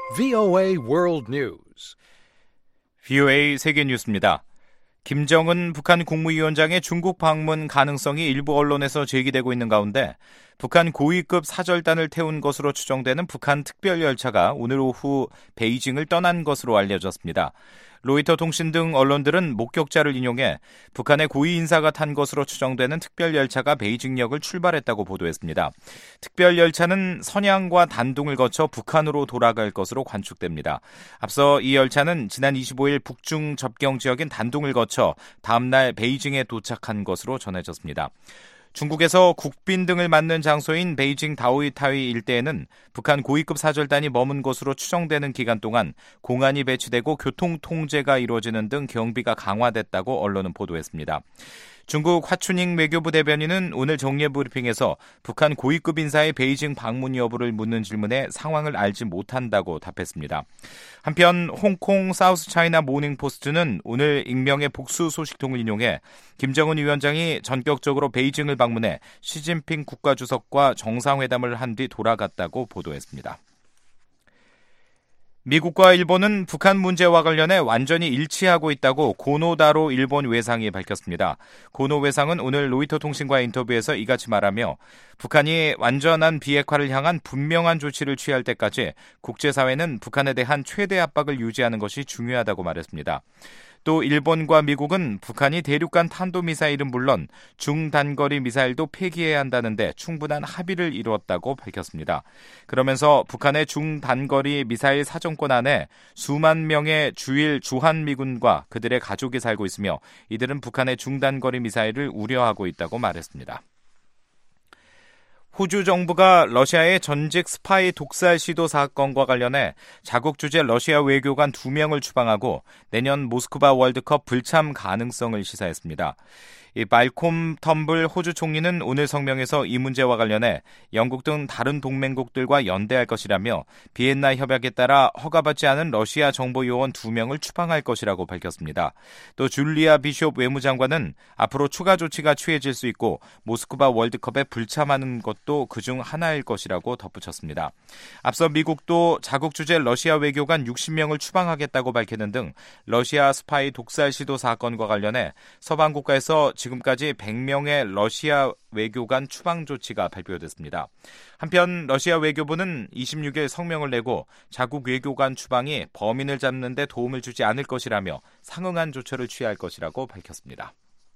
VOA World News. VOA 세계 뉴스입니다. 김정은 북한 국무위원장의 중국 방문 가능성이 일부 언론에서 제기되고 있는 가운데 북한 고위급 사절단을 태운 것으로 추정되는 북한 특별열차가 오늘 오후 베이징을 떠난 것으로 알려졌습니다. 로이터 통신 등 언론들은 목격자를 인용해 북한의 고위 인사가 탄 것으로 추정되는 특별열차가 베이징역을 출발했다고 보도했습니다. 특별열차는 선양과 단둥을 거쳐 북한으로 돌아갈 것으로 관측됩니다. 앞서 이 열차는 지난 25일 북중 접경 지역인 단둥을 거쳐 다음날 베이징에 도착한 것으로 전해졌습니다. 중국에서 국빈 등을 맞는 장소인 베이징 다오이타이 일대에는 북한 고위급 사절단이 머문 것으로 추정되는 기간 동안 공안이 배치되고 교통 통제가 이루어지는 등 경비가 강화됐다고 언론은 보도했습니다. 중국 화춘잉 외교부 대변인은 오늘 정례 브리핑에서 북한 고위급 인사의 베이징 방문 여부를 묻는 질문에 상황을 알지 못한다고 답했습니다. 한편 홍콩 사우스차이나 모닝포스트는 오늘 익명의 복수 소식통을 인용해 김정은 위원장이 전격적으로 베이징을 방문해 시진핑 국가주석과 정상회담을 한 뒤 돌아갔다고 보도했습니다. 미국과 일본은 북한 문제와 관련해 완전히 일치하고 있다고 고노다로 일본 외상이 밝혔습니다. 고노 외상은 오늘 로이터 통신과의 인터뷰에서 이같이 말하며 북한이 완전한 비핵화를 향한 분명한 조치를 취할 때까지 국제사회는 북한에 대한 최대 압박을 유지하는 것이 중요하다고 말했습니다. 또 일본과 미국은 북한이 대륙간 탄도미사일은 물론 중단거리 미사일도 폐기해야 한다는데 충분한 합의를 이루었다고 밝혔습니다. 그러면서 북한의 중단거리 미사일 사정권 안에 수만 명의 주일 주한미군과 그들의 가족이 살고 있으며 이들은 북한의 중단거리 미사일을 우려하고 있다고 말했습니다. 호주 정부가 러시아의 전직 스파이 독살 시도 사건과 관련해 자국 주재 러시아 외교관 2명을 추방하고 내년 모스크바 월드컵 불참 가능성을 시사했습니다. 말콤 텀블 호주 총리는 오늘 성명에서 이 문제와 관련해 영국 등 다른 동맹국들과 연대할 것이라며 비엔나 협약에 따라 허가받지 않은 러시아 정보 요원 2명을 추방할 것이라고 밝혔습니다. 또 줄리아 비숍 외무장관은 앞으로 추가 조치가 취해질 수 있고 모스크바 월드컵에 불참하는 것도 그중 하나일 것이라고 덧붙였습니다. 앞서 미국도 자국 주재 러시아 외교관 60명을 추방하겠다고 밝히는 등 러시아 스파이 독살 시도 사건과 관련해 서방 국가에서 지금까지 100명의 러시아 외교관 추방 조치가 발표됐습니다. 한편 러시아 외교부는 26일 성명을 내고 자국 외교관 추방이 범인을 잡는 데 도움을 주지 않을 것이라며 상응한 조처를 취할 것이라고 밝혔습니다.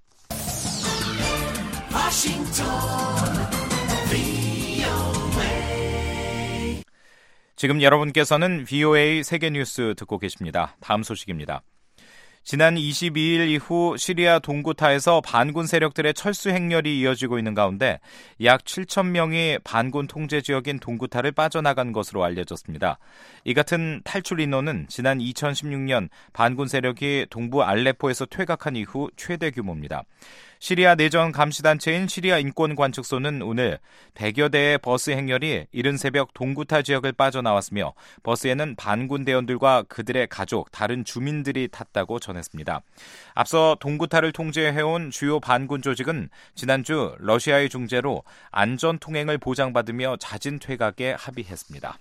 지금 여러분께서는 VOA 세계뉴스 듣고 계십니다. 다음 소식입니다. 지난 22일 이후 시리아 동구타에서 반군 세력들의 철수 행렬이 이어지고 있는 가운데 약 7천 명이 반군 통제 지역인 동구타를 빠져나간 것으로 알려졌습니다. 이 같은 탈출 인원은 지난 2016년 반군 세력이 동부 알레포에서 퇴각한 이후 최대 규모입니다. 시리아 내전 감시단체인 시리아 인권관측소는 오늘 100여 대의 버스 행렬이 이른 새벽 동구타 지역을 빠져나왔으며 버스에는 반군 대원들과 그들의 가족, 다른 주민들이 탔다고 전했습니다. 앞서 동구타를 통제해온 주요 반군 조직은 지난주 러시아의 중재로 안전 통행을 보장받으며 자진 퇴각에 합의했습니다.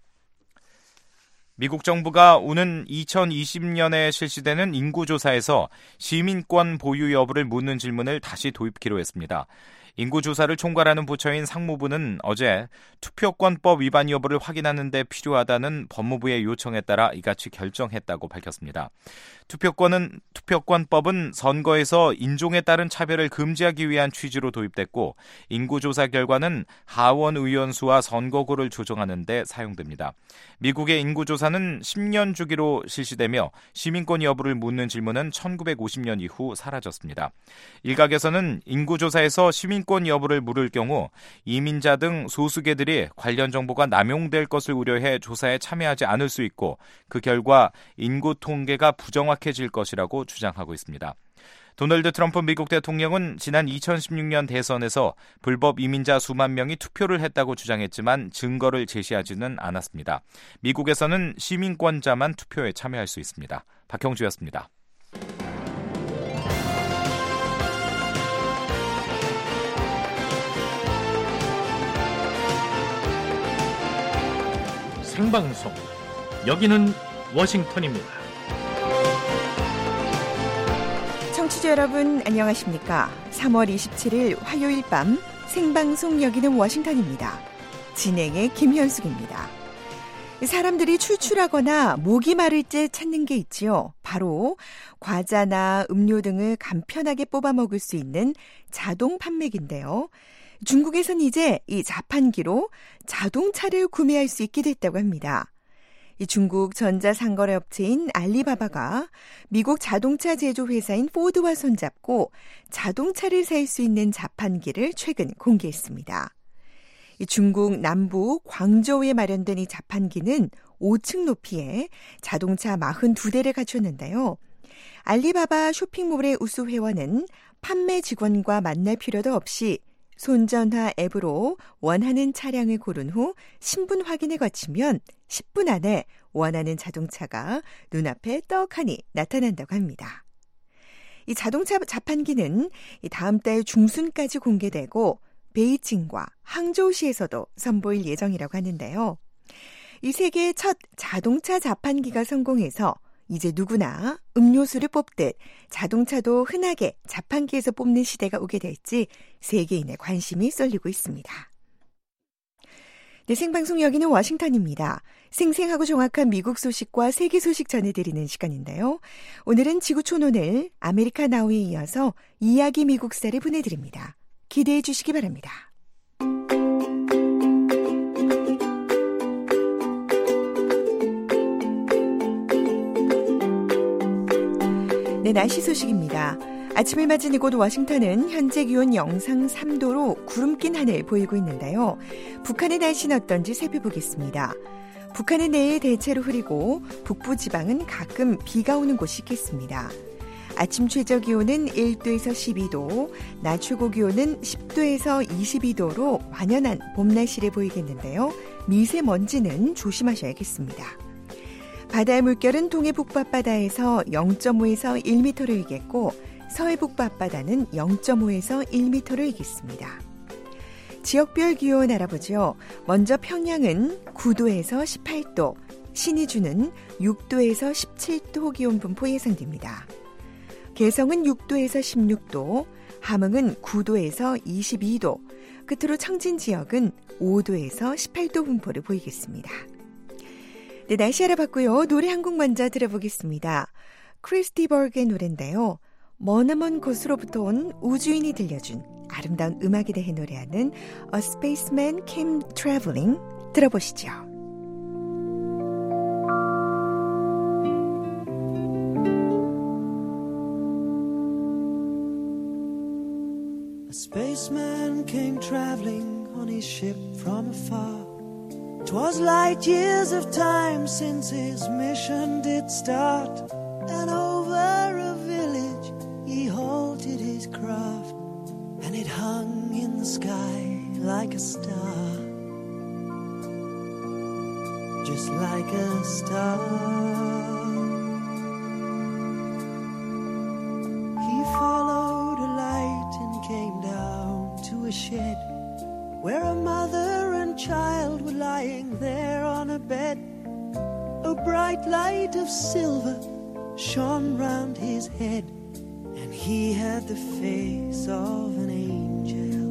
미국 정부가 오는 2020년에 실시되는 인구조사에서 시민권 보유 여부를 묻는 질문을 다시 도입키로 했습니다. 인구조사를 총괄하는 부처인 상무부는 어제 투표권법 위반 여부를 확인하는 데 필요하다는 법무부의 요청에 따라 이같이 결정했다고 밝혔습니다. 투표권법은 선거에서 인종에 따른 차별을 금지하기 위한 취지로 도입됐고 인구조사 결과는 하원 의원 수와 선거구를 조정하는 데 사용됩니다. 미국의 인구조사는 10년 주기로 실시되며 시민권 여부를 묻는 질문은 1950년 이후 사라졌습니다. 일각에서는 인구조사에서 시민권 여부를 물을 경우 이민자 등 소수계들이 관련 정보가 남용될 것을 우려해 조사에 참여하지 않을 수 있고 그 결과 인구 통계가 부정확해질 것이라고 주장하고 있습니다. 도널드 트럼프 미국 대통령은 지난 2016년 대선에서 불법 이민자 수만 명이 투표를 했다고 주장했지만 증거를 제시하지는 않았습니다. 미국에서는 시민권자만 투표에 참여할 수 있습니다. 박형주였습니다. 생방송 여기는 워싱턴입니다. 청취자 여러분 안녕하십니까? 3월 27일 화요일 밤 생방송 여기는 워싱턴입니다. 진행의 김현숙입니다. 사람들이 출출하거나 목이 마를 때 찾는 게 있지요. 바로 과자나 음료 등을 간편하게 뽑아 먹을 수 있는 자동 판매기인데요. 중국에선 이제 이 자판기로 자동차를 구매할 수 있게 됐다고 합니다. 이 중국 전자상거래 업체인 알리바바가 미국 자동차 제조 회사인 포드와 손잡고 자동차를 살 수 있는 자판기를 최근 공개했습니다. 이 중국 남부 광저우에 마련된 이 자판기는 5층 높이에 자동차 42대를 갖췄는데요. 알리바바 쇼핑몰의 우수 회원은 판매 직원과 만날 필요도 없이 손전화 앱으로 원하는 차량을 고른 후 신분 확인을 거치면 10분 안에 원하는 자동차가 눈앞에 떡하니 나타난다고 합니다. 이 자동차 자판기는 다음 달 중순까지 공개되고 베이징과 항저우시에서도 선보일 예정이라고 하는데요. 이 세계의 첫 자동차 자판기가 성공해서 이제 누구나 음료수를 뽑듯 자동차도 흔하게 자판기에서 뽑는 시대가 오게 될지 세계인의 관심이 쏠리고 있습니다. 네, 생방송 여기는 워싱턴입니다. 생생하고 정확한 미국 소식과 세계 소식 전해드리는 시간인데요. 오늘은 지구촌오늘 아메리카 나우에 이어서 이야기 미국사를 보내드립니다. 기대해 주시기 바랍니다. 네, 날씨 소식입니다. 아침을 맞은 이곳 워싱턴은 현재 기온 영상 3도로 구름 낀 하늘 보이고 있는데요. 북한의 날씨는 어떤지 살펴보겠습니다. 북한은 내일 대체로 흐리고 북부지방은 가끔 비가 오는 곳이 있겠습니다. 아침 최저 기온은 1도에서 12도, 낮 최고 기온은 10도에서 22도로 완연한 봄 날씨를 보이겠는데요. 미세먼지는 조심하셔야겠습니다. 바다의 물결은 동해 북부앞바다에서 0.5에서 1m를 일겠고 서해 북부앞바다는 0.5에서 1m를 일겠습니다. 지역별 기온 알아보죠. 먼저 평양은 9도에서 18도, 신의주는 6도에서 17도 기온 분포 예상됩니다. 개성은 6도에서 16도, 함흥은 9도에서 22도, 끝으로 청진 지역은 5도에서 18도 분포를 보이겠습니다. 네, 날씨 알아봤고요. 노래 한 곡 먼저 들어보겠습니다. 크리스티 버그의 노래인데요. 머나먼 곳으로부터 온 우주인이 들려준 아름다운 음악에 대해 노래하는 A Spaceman Came Traveling 들어보시죠. A spaceman came traveling on his ship from afar. 'Twas light years of time since his mission did start. And over a village he halted his craft, and it hung in the sky like a star, just like a star. He followed a light and came down to a shed where a mother and child were lying there on a bed. A bright light of silver shone round his head, and he had the face of an angel,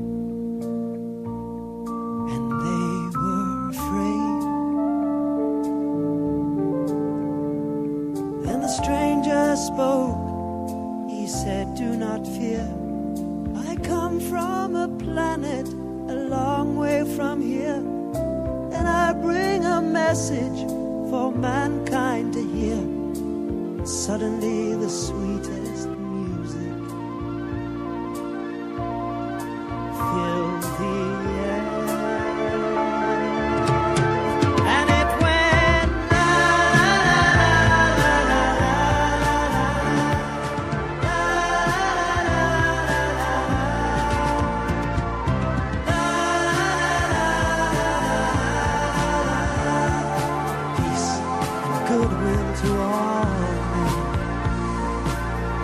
and they were afraid. Then the stranger spoke. He said, "Do not fear. I come from a planet a long way from here, and I bring a message for mankind to hear." Suddenly the sweetest music filled the air, and it went la la la la la la la. Peace and goodwill to all.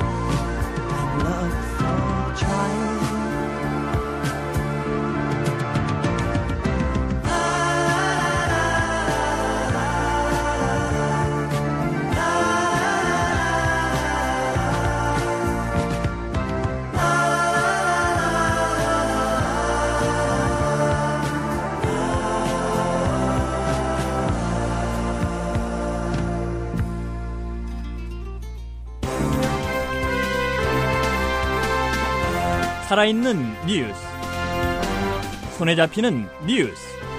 살아있는 뉴스, 손에 잡히는 뉴스,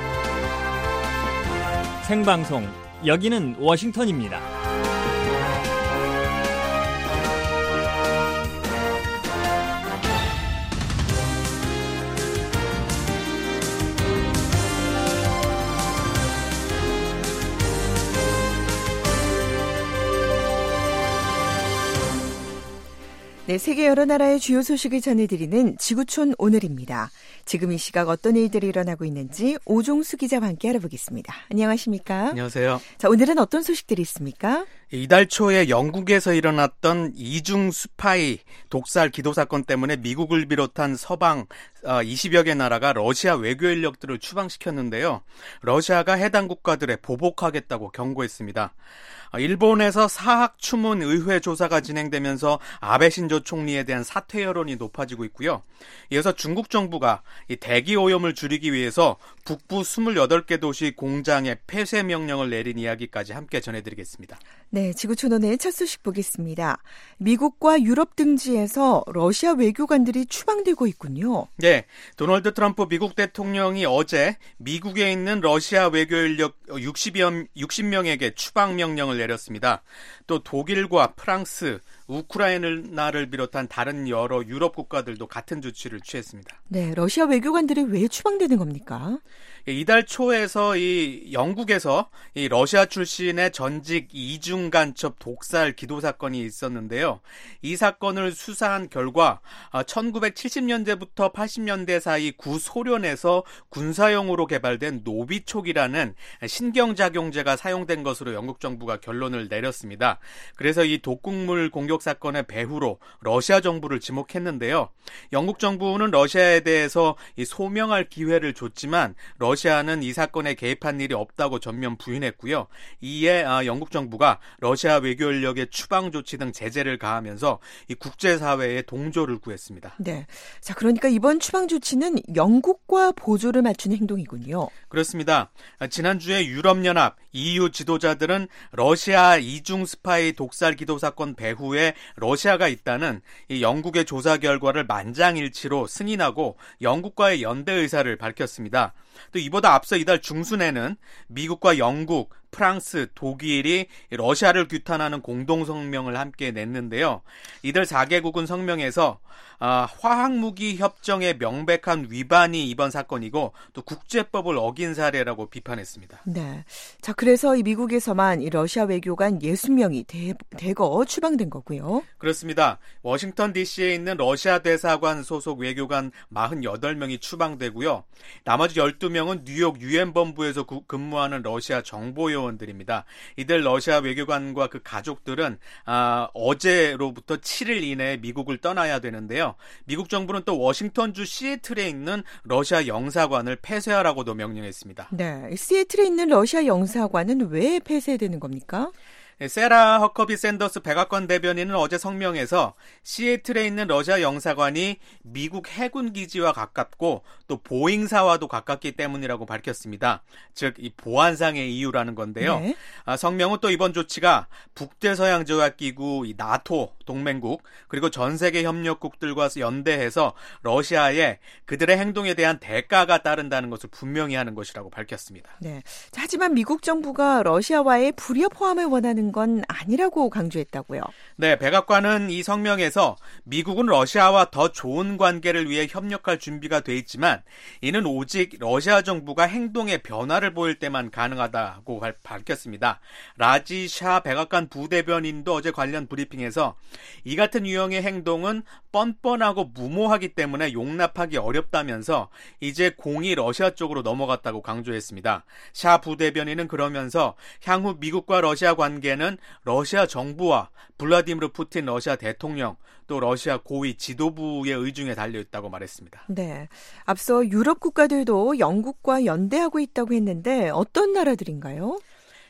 생방송, 여기는 워싱턴입니다. 네, 세계 여러 나라의 주요 소식을 전해드리는 지구촌 오늘입니다. 지금 이 시각 어떤 일들이 일어나고 있는지 오종수 기자와 함께 알아보겠습니다. 안녕하십니까? 안녕하세요. 자, 오늘은 어떤 소식들이 있습니까? 이달 초에 영국에서 일어났던 이중 스파이 독살 기도 사건 때문에 미국을 비롯한 서방 20여 개 나라가 러시아 외교 인력들을 추방시켰는데요. 러시아가 해당 국가들에 보복하겠다고 경고했습니다. 일본에서 사학 추문 의회 조사가 진행되면서 아베 신조 총리에 대한 사퇴 여론이 높아지고 있고요. 이어서 중국 정부가 이 대기 오염을 줄이기 위해서 북부 28개 도시 공장에 폐쇄 명령을 내린 이야기까지 함께 전해드리겠습니다. 네, 지구촌 오늘 첫 소식 보겠습니다. 미국과 유럽 등지에서 러시아 외교관들이 추방되고 있군요. 네, 도널드 트럼프 미국 대통령이 어제 미국에 있는 러시아 외교 인력 60명에게 추방 명령을 내렸습니다. 또 독일과 프랑스, 우크라이나를 비롯한 다른 여러 유럽 국가들도 같은 조치를 취했습니다. 네, 러시아 외교관들이 왜 추방되는 겁니까? 이달 초에서 이 영국에서 이 러시아 출신의 전직 이중 간첩 독살 기도 사건이 있었는데요. 이 사건을 수사한 결과 1970년대부터 80년대 사이 구소련에서 군사용으로 개발된 노비촉이라는 신경작용제가 사용된 것으로 영국 정부가 결론을 내렸습니다. 그래서 이 독극물 공격 사건의 배후로 러시아 정부를 지목했는데요. 영국 정부는 러시아에 대해서 이 소명할 기회를 줬지만 러시아는 이 사건에 개입한 일이 없다고 전면 부인했고요. 이에 영국 정부가 러시아 외교 인력의 추방 조치 등 제재를 가하면서 이 국제사회의 동조를 구했습니다. 네, 자 그러니까 이번 추방 조치는 영국과 보조를 맞추는 행동이군요. 그렇습니다. 지난주에 유럽연합, EU 지도자들은 러시아 이중 스파이 독살 기도 사건 배후에 러시아가 있다는 이 영국의 조사 결과를 만장일치로 승인하고 영국과의 연대 의사를 밝혔습니다. 또 이보다 앞서 이달 중순에는 미국과 영국, 프랑스, 독일이 러시아를 규탄하는 공동성명을 함께 냈는데요. 이들 4개국은 성명에서 화학무기 협정의 명백한 위반이 이번 사건이고 또 국제법을 어긴 사례라고 비판했습니다. 네, 자 그래서 이 미국에서만 이 러시아 외교관 60명이 대거 추방된 거고요. 그렇습니다. 워싱턴 DC에 있는 러시아 대사관 소속 외교관 48명이 추방되고요. 나머지 12명은 뉴욕 유엔본부에서 근무하는 러시아 정보요원들입니다. 이들 러시아 외교관과 그 가족들은 어제로부터 7일 이내에 미국을 떠나야 되는데요. 미국 정부는 또 워싱턴주 시애틀에 있는 러시아 영사관을 폐쇄하라고도 명령했습니다. 네, 시애틀에 있는 러시아 영사관은 왜 폐쇄되는 겁니까? 세라 허커비 샌더스 백악관 대변인은 어제 성명에서 시애틀에 있는 러시아 영사관이 미국 해군 기지와 가깝고 또 보잉사와도 가깝기 때문이라고 밝혔습니다. 즉, 이 보안상의 이유라는 건데요. 네. 성명은 또 이번 조치가 북대서양조약기구, 이 나토 동맹국 그리고 전 세계 협력국들과 연대해서 러시아에 그들의 행동에 대한 대가가 따른다는 것을 분명히 하는 것이라고 밝혔습니다. 네. 하지만 미국 정부가 러시아와의 불협 화음을 원하는 건 아니라고 강조했다고요. 네, 백악관은 이 성명에서 미국은 러시아와 더 좋은 관계를 위해 협력할 준비가 돼 있지만 이는 오직 러시아 정부가 행동에 변화를 보일 때만 가능하다고 밝혔습니다. 라지 샤 백악관 부대변인도 어제 관련 브리핑에서 이 같은 유형의 행동은 뻔뻔하고 무모하기 때문에 용납하기 어렵다면서 이제 공이 러시아 쪽으로 넘어갔다고 강조했습니다. 샤 부대변인은 그러면서 향후 미국과 러시아 관계는 러시아 정부와 블라디미르 푸틴 러시아 대통령 또 러시아 고위 지도부의 의중에 달려있다고 말했습니다. 네, 앞서 유럽 국가들도 영국과 연대하고 있다고 했는데 어떤 나라들인가요?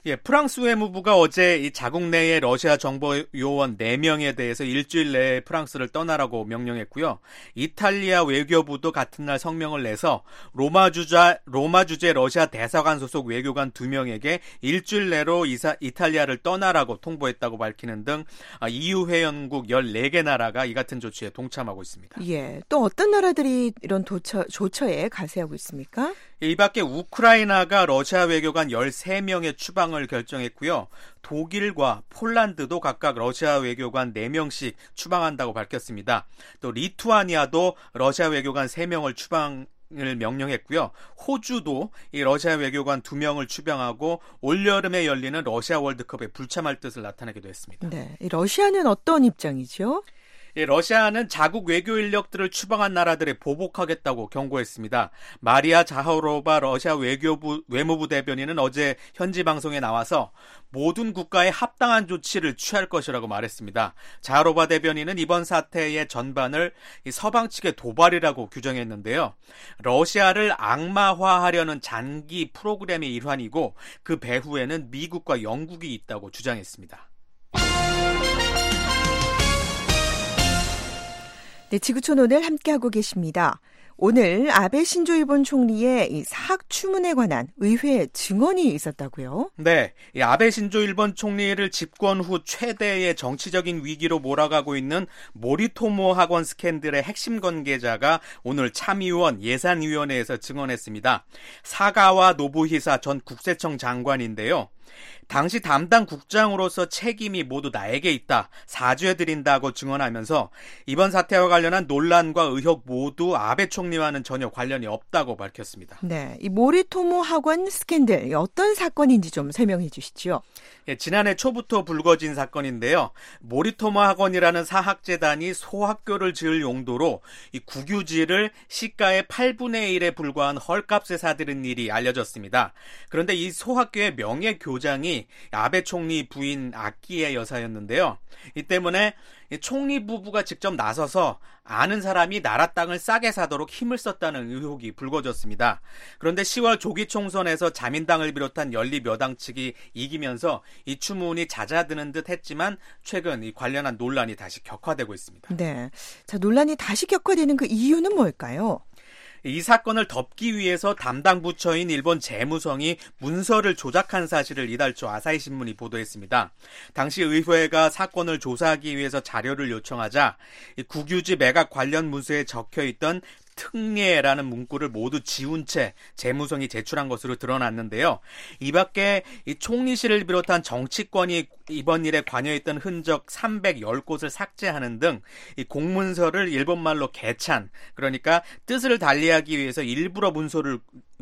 예, 프랑스 외무부가 어제 이 자국 내의 러시아 정보 요원 4명에 대해서 일주일 내에 프랑스를 떠나라고 명령했고요. 이탈리아 외교부도 같은 날 성명을 내서 로마 주재 러시아 대사관 소속 외교관 2명에게 일주일 내로 이탈리아를 떠나라고 통보했다고 밝히는 등 EU 회원국 14개 나라가 이 같은 조치에 동참하고 있습니다. 예, 또 어떤 나라들이 이런 조처에 가세하고 있습니까? 이 밖에 우크라이나가 러시아 외교관 13명의 추방을 결정했고요. 독일과 폴란드도 각각 러시아 외교관 4명씩 추방한다고 밝혔습니다. 또 리투아니아도 러시아 외교관 3명을 추방을 명령했고요. 호주도 이 러시아 외교관 2명을 추방하고 올여름에 열리는 러시아 월드컵에 불참할 뜻을 나타내기도 했습니다. 네, 이 러시아는 어떤 입장이죠? 예, 러시아는 자국 외교 인력들을 추방한 나라들에 보복하겠다고 경고했습니다. 마리아 자하로바 러시아 외무부 대변인은 어제 현지 방송에 나와서 모든 국가에 합당한 조치를 취할 것이라고 말했습니다. 자하로바 대변인은 이번 사태의 전반을 서방 측의 도발이라고 규정했는데요. 러시아를 악마화하려는 장기 프로그램의 일환이고 그 배후에는 미국과 영국이 있다고 주장했습니다. 네, 지구촌 오늘 함께하고 계십니다. 오늘 아베 신조 일본 총리의 이 사학 추문에 관한 의회 증언이 있었다고요? 네, 이 아베 신조 일본 총리를 집권 후 최대의 정치적인 위기로 몰아가고 있는 모리토모 학원 스캔들의 핵심 관계자가 오늘 참의원 예산위원회에서 증언했습니다. 사가와 노부히사 전 국세청 장관인데요. 당시 담당 국장으로서 책임이 모두 나에게 있다, 사죄드린다고 증언하면서 이번 사태와 관련한 논란과 의혹 모두 아베 총리와는 전혀 관련이 없다고 밝혔습니다. 네, 이 모리토모 학원 스캔들 어떤 사건인지 좀 설명해 주시죠. 예, 지난해 초부터 불거진 사건인데요. 모리토모 학원이라는 사학재단이 소학교를 지을 용도로 이 국유지를 시가의 8분의 1에 불과한 헐값에 사들인 일이 알려졌습니다. 그런데 이 소학교의 명예교장이 아베 총리 부인 아키에 여사였는데요. 이 때문에 총리 부부가 직접 나서서 아는 사람이 나라 땅을 싸게 사도록 힘을 썼다는 의혹이 불거졌습니다. 그런데 10월 조기 총선에서 자민당을 비롯한 연립 여당 측이 이기면서 이 추문이 잦아드는 듯 했지만 최근 이 관련한 논란이 다시 격화되고 있습니다. 네, 자, 논란이 다시 격화되는 그 이유는 뭘까요? 이 사건을 덮기 위해서 담당 부처인 일본 재무성이 문서를 조작한 사실을 이달 초 아사히 신문이 보도했습니다. 당시 의회가 사건을 조사하기 위해서 자료를 요청하자 국유지 매각 관련 문서에 적혀있던 특례라는 문구를 모두 지운 채 재무성이 제출한 것으로 드러났는데요. 이 밖에 이 총리실을 비롯한 정치권이 이번 일에 관여했던 흔적 310곳을 삭제하는 등 이 공문서를 일본말로 개찬, 그러니까 뜻을 달리하기 위해서 일부러 문서를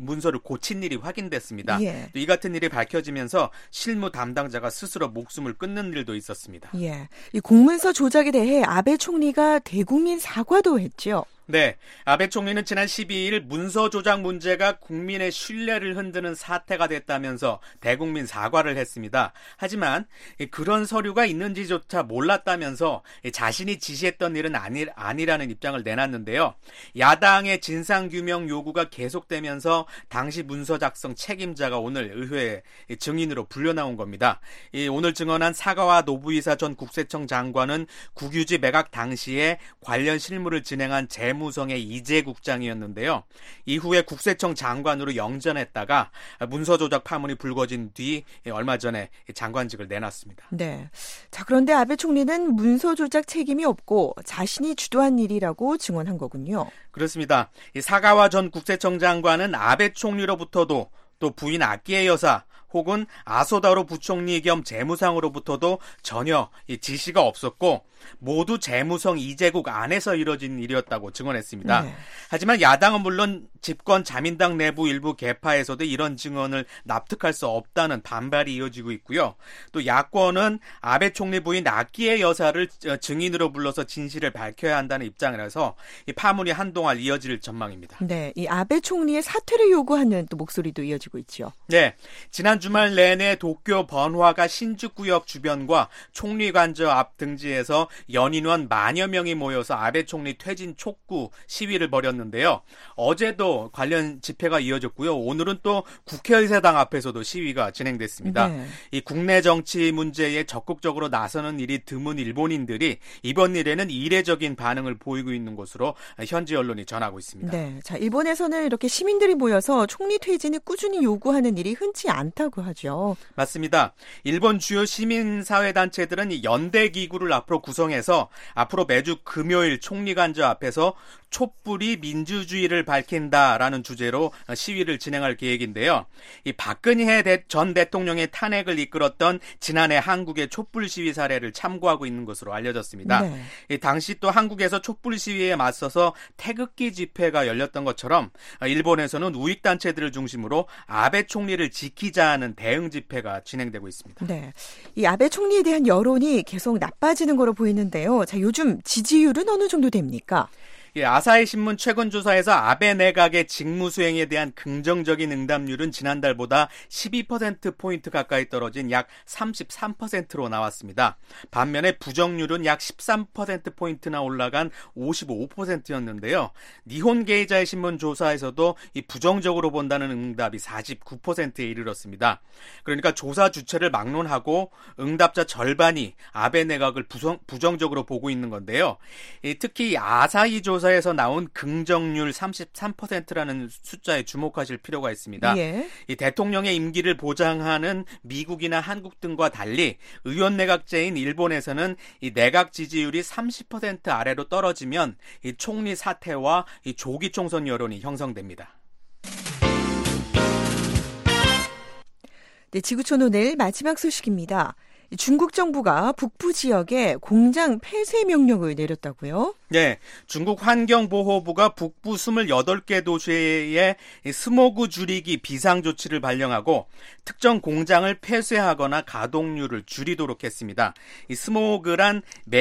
고친 일이 확인됐습니다. 예. 이 같은 일이 밝혀지면서 실무 담당자가 스스로 목숨을 끊는 일도 있었습니다. 예, 이 공문서 조작에 대해 아베 총리가 대국민 사과도 했죠. 네, 아베 총리는 지난 12일 문서 조작 문제가 국민의 신뢰를 흔드는 사태가 됐다면서 대국민 사과를 했습니다. 하지만 그런 서류가 있는지조차 몰랐다면서 자신이 지시했던 일은 아니라는 입장을 내놨는데요. 야당의 진상규명 요구가 계속되면서 당시 문서 작성 책임자가 오늘 의회에 증인으로 불려나온 겁니다. 오늘 증언한 사가와 노부이사 전 국세청 장관은 국유지 매각 당시에 관련 실무를 진행한 재무성의 이재국장이었는데요. 이후에 국세청 장관으로 영전했다가 문서 조작 파문이 불거진 뒤 얼마 전에 장관직을 내놨습니다. 네. 자, 그런데 아베 총리는 문서 조작 책임이 없고 자신이 주도한 일이라고 증언한 거군요. 그렇습니다. 사가와 전 국세청 장관은 아베 총리로부터도 또 부인 아키에 여사 혹은 아소다로 부총리 겸 재무상으로부터도 전혀 지시가 없었고 모두 재무성 이재국 안에서 이뤄진 일이었다고 증언했습니다. 네. 하지만 야당은 물론 집권 자민당 내부 일부 계파에서도 이런 증언을 납득할 수 없다는 반발이 이어지고 있고요. 또 야권은 아베 총리 부인 아키에 여사를 증인으로 불러서 진실을 밝혀야 한다는 입장이라서 이 파문이 한동안 이어질 전망입니다. 네, 이 아베 총리의 사퇴를 요구하는 또 목소리도 이어지고 있죠. 네, 지난 주말 내내 도쿄 번화가 신주쿠역 주변과 총리관저 앞 등지에서 연인원 만여 명이 모여서 아베 총리 퇴진 촉구 시위를 벌였는데요. 어제도 어제도 관련 집회가 이어졌고요. 오늘은 또 국회의사당 앞에서도 시위가 진행됐습니다. 네. 이 국내 정치 문제에 적극적으로 나서는 일이 드문 일본인들이 이번 일에는 이례적인 반응을 보이고 있는 것으로 현지 언론이 전하고 있습니다. 네. 자, 일본에서는 이렇게 시민들이 모여서 총리 퇴진을 꾸준히 요구하는 일이 흔치 않다고 하죠. 맞습니다. 일본 주요 시민사회단체들은 이 연대기구를 앞으로 구성해서 앞으로 매주 금요일 총리관저 앞에서 촛불이 민주주의를 밝힌다라는 주제로 시위를 진행할 계획인데요. 이 박근혜 전 대통령의 탄핵을 이끌었던 지난해 한국의 촛불 시위 사례를 참고하고 있는 것으로 알려졌습니다. 네. 이 당시 또 한국에서 촛불 시위에 맞서서 태극기 집회가 열렸던 것처럼 일본에서는 우익단체들을 중심으로 아베 총리를 지키자는 대응 집회가 진행되고 있습니다. 네. 이 아베 총리에 대한 여론이 계속 나빠지는 거로 보이는데요. 자, 요즘 지지율은 어느 정도 됩니까? 예, 아사히 신문 최근 조사에서 아베 내각의 직무 수행에 대한 긍정적인 응답률은 지난달보다 12%포인트 가까이 떨어진 약 33%로 나왔습니다. 반면에 부정률은 약 13%포인트나 올라간 55%였는데요. 니혼 게이자의 신문 조사에서도 이 부정적으로 본다는 응답이 49%에 이르렀습니다. 그러니까 조사 주체를 막론하고 응답자 절반이 아베 내각을 부정적으로 보고 있는 건데요. 특히 아사히 조사에서 나온 긍정률 33%라는 숫자에 주목하실 필요가 있습니다. 예. 이 대통령의 임기를 보장하는 미국이나 한국 등과 달리 의원 내각제인 일본에서는 이 내각 지지율이 30% 아래로 떨어지면 이 총리 사퇴와 이 조기 총선 여론이 형성됩니다. 네, 지구촌 오늘 마지막 소식입니다. 중국 정부가 북부 지역에 공장 폐쇄 명령을 내렸다고요? 네, 중국 환경보호부가 북부 28개 도시에 스모그 줄이기 비상조치를 발령하고 특정 공장을 폐쇄하거나 가동률을 줄이도록 했습니다. 이 스모그란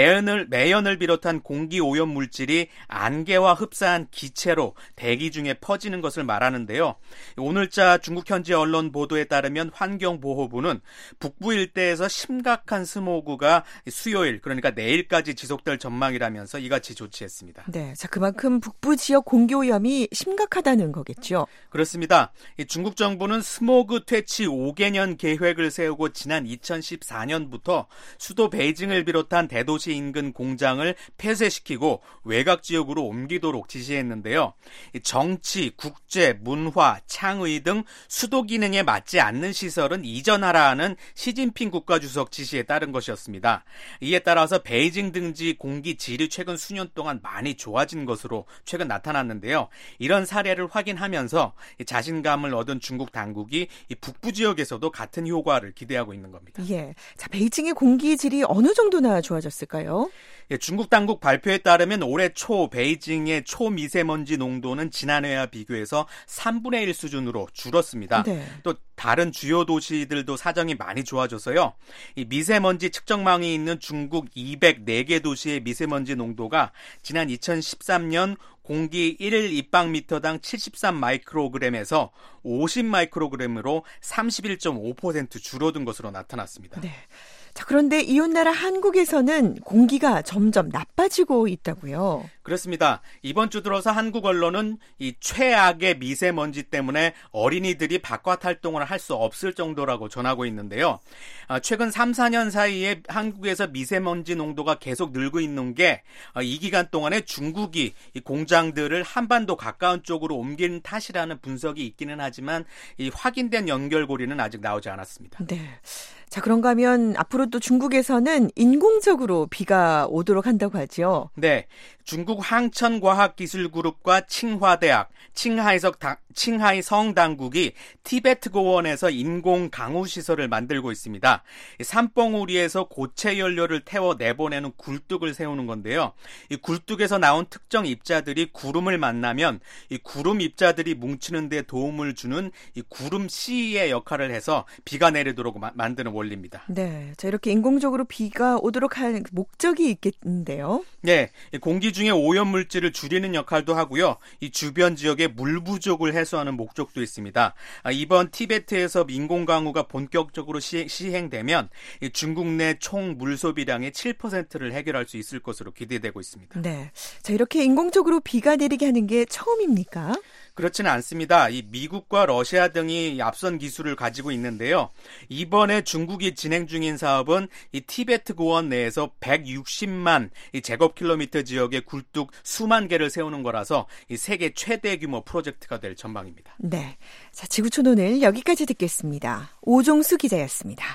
매연을 비롯한 공기 오염 물질이 안개와 흡사한 기체로 대기 중에 퍼지는 것을 말하는데요. 오늘자 중국 현지 언론 보도에 따르면 환경보호부는 북부 일대에서 심각한 스모그가 수요일, 그러니까 내일까지 지속될 전망이라면서 이같이 조치했습니다. 네, 자 그만큼 북부 지역 공기 오염이 심각하다는 거겠죠. 그렇습니다. 중국 정부는 스모그 퇴치 5개년 계획을 세우고 지난 2014년부터 수도 베이징을 비롯한 대도시 인근 공장을 폐쇄시키고 외곽 지역으로 옮기도록 지시했는데요. 정치, 국제, 문화, 창의 등 수도 기능에 맞지 않는 시설은 이전하라는 시진핑 국가주석 지시에 따른 것이었습니다. 이에 따라서 베이징 등지 공기 질이 최근 수년 동안 많이 좋아진 것으로 최근 나타났는데요. 이런 사례를 확인하면서 자신감을 얻은 중국 당국이 이 북부 지역에서도 같은 효과를 기대하고 있는 겁니다. 예, 자 베이징의 공기 질이 어느 정도나 좋아졌을까요? 예, 중국 당국 발표에 따르면 올해 초 베이징의 초미세먼지 농도는 지난해와 비교해서 3분의 1 수준으로 줄었습니다. 네. 또 다른 주요 도시들도 사정이 많이 좋아져서요. 이 미세먼지 측정망이 있는 중국 204개 도시의 미세먼지 농도가 지난 2013년 공기 1일 입방미터당 73 마이크로그램에서 50 마이크로그램으로 31.5% 줄어든 것으로 나타났습니다. 네. 자, 그런데 이웃나라 한국에서는 공기가 점점 나빠지고 있다고요. 그렇습니다. 이번 주 들어서 한국 언론은 이 최악의 미세먼지 때문에 어린이들이 바깥 활동을 할 수 없을 정도라고 전하고 있는데요. 최근 3, 4년 사이에 한국에서 미세먼지 농도가 계속 늘고 있는 게 이 기간 동안에 중국이 이 공장들을 한반도 가까운 쪽으로 옮긴 탓이라는 분석이 있기는 하지만 이 확인된 연결고리는 아직 나오지 않았습니다. 네. 자, 그런가 하면 앞으로 또 중국에서는 인공적으로 비가 오도록 한다고 하죠. 네. 중국 항천과학기술그룹과 칭화대학, 칭하이성 당국이 티베트 고원에서 인공 강우시설을 만들고 있습니다. 산봉우리에서 고체 연료를 태워 내보내는 굴뚝을 세우는 건데요. 이 굴뚝에서 나온 특정 입자들이 구름을 만나면 이 구름 입자들이 뭉치는 데 도움을 주는 이 구름 씨의 역할을 해서 비가 내리도록 만드는 원리입니다. 네, 자 이렇게 인공적으로 비가 오도록 할 목적이 있겠는데요. 네, 공기 중에 오염 물질을 줄이는 역할도 하고요. 이 주변 지역의 물 부족을 해소하는 목적도 있습니다. 이번 티베트에서 인공 강우가 본격적으로 시행되면 중국 내 총 물 소비량의 7%를 해결할 수 있을 것으로 기대되고 있습니다. 네, 자 이렇게 인공적으로 비가 내리게 하는 게 처음입니까? 그렇지는 않습니다. 이 미국과 러시아 등이 앞선 기술을 가지고 있는데요. 이번에 중국이 진행 중인 사업은 이 티베트 고원 내에서 160만 이 제곱킬로미터 지역에 굴뚝 수만 개를 세우는 거라서 이 세계 최대 규모 프로젝트가 될 전망입니다. 네, 자, 지구촌 오늘 여기까지 듣겠습니다. 오종수 기자였습니다.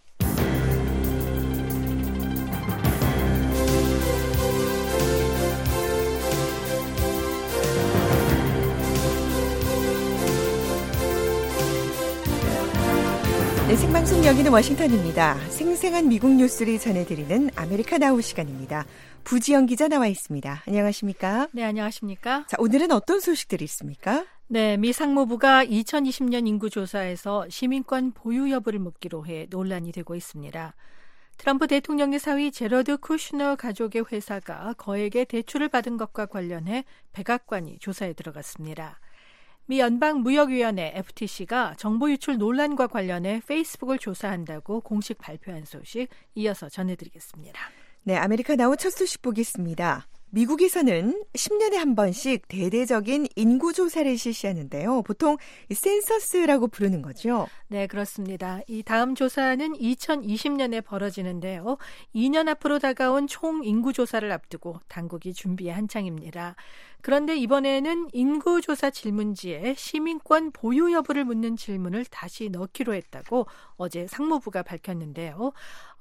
네, 생방송 여기는 워싱턴입니다. 생생한 미국 뉴스를 전해드리는 아메리카나우 시간입니다. 부지영 기자 나와 있습니다. 안녕하십니까? 네, 안녕하십니까? 자, 오늘은 어떤 소식들이 있습니까? 네, 미 상무부가 2020년 인구조사에서 시민권 보유 여부를 묻기로 해 논란이 되고 있습니다. 트럼프 대통령의 사위 제러드 쿠슈너 가족의 회사가 거액의 대출을 받은 것과 관련해 백악관이 조사에 들어갔습니다. 미 연방무역위원회 FTC가 정보 유출 논란과 관련해 페이스북을 조사한다고 공식 발표한 소식 이어서 전해드리겠습니다. 네, 아메리카나우 첫 소식 보겠습니다. 미국에서는 10년에 한 번씩 대대적인 인구조사를 실시하는데요. 보통 센서스라고 부르는 거죠. 네, 그렇습니다. 이 다음 조사는 2020년에 벌어지는데요. 2년 앞으로 다가온 총 인구조사를 앞두고 당국이 준비에 한창입니다. 그런데 이번에는 인구조사 질문지에 시민권 보유 여부를 묻는 질문을 다시 넣기로 했다고 어제 상무부가 밝혔는데요.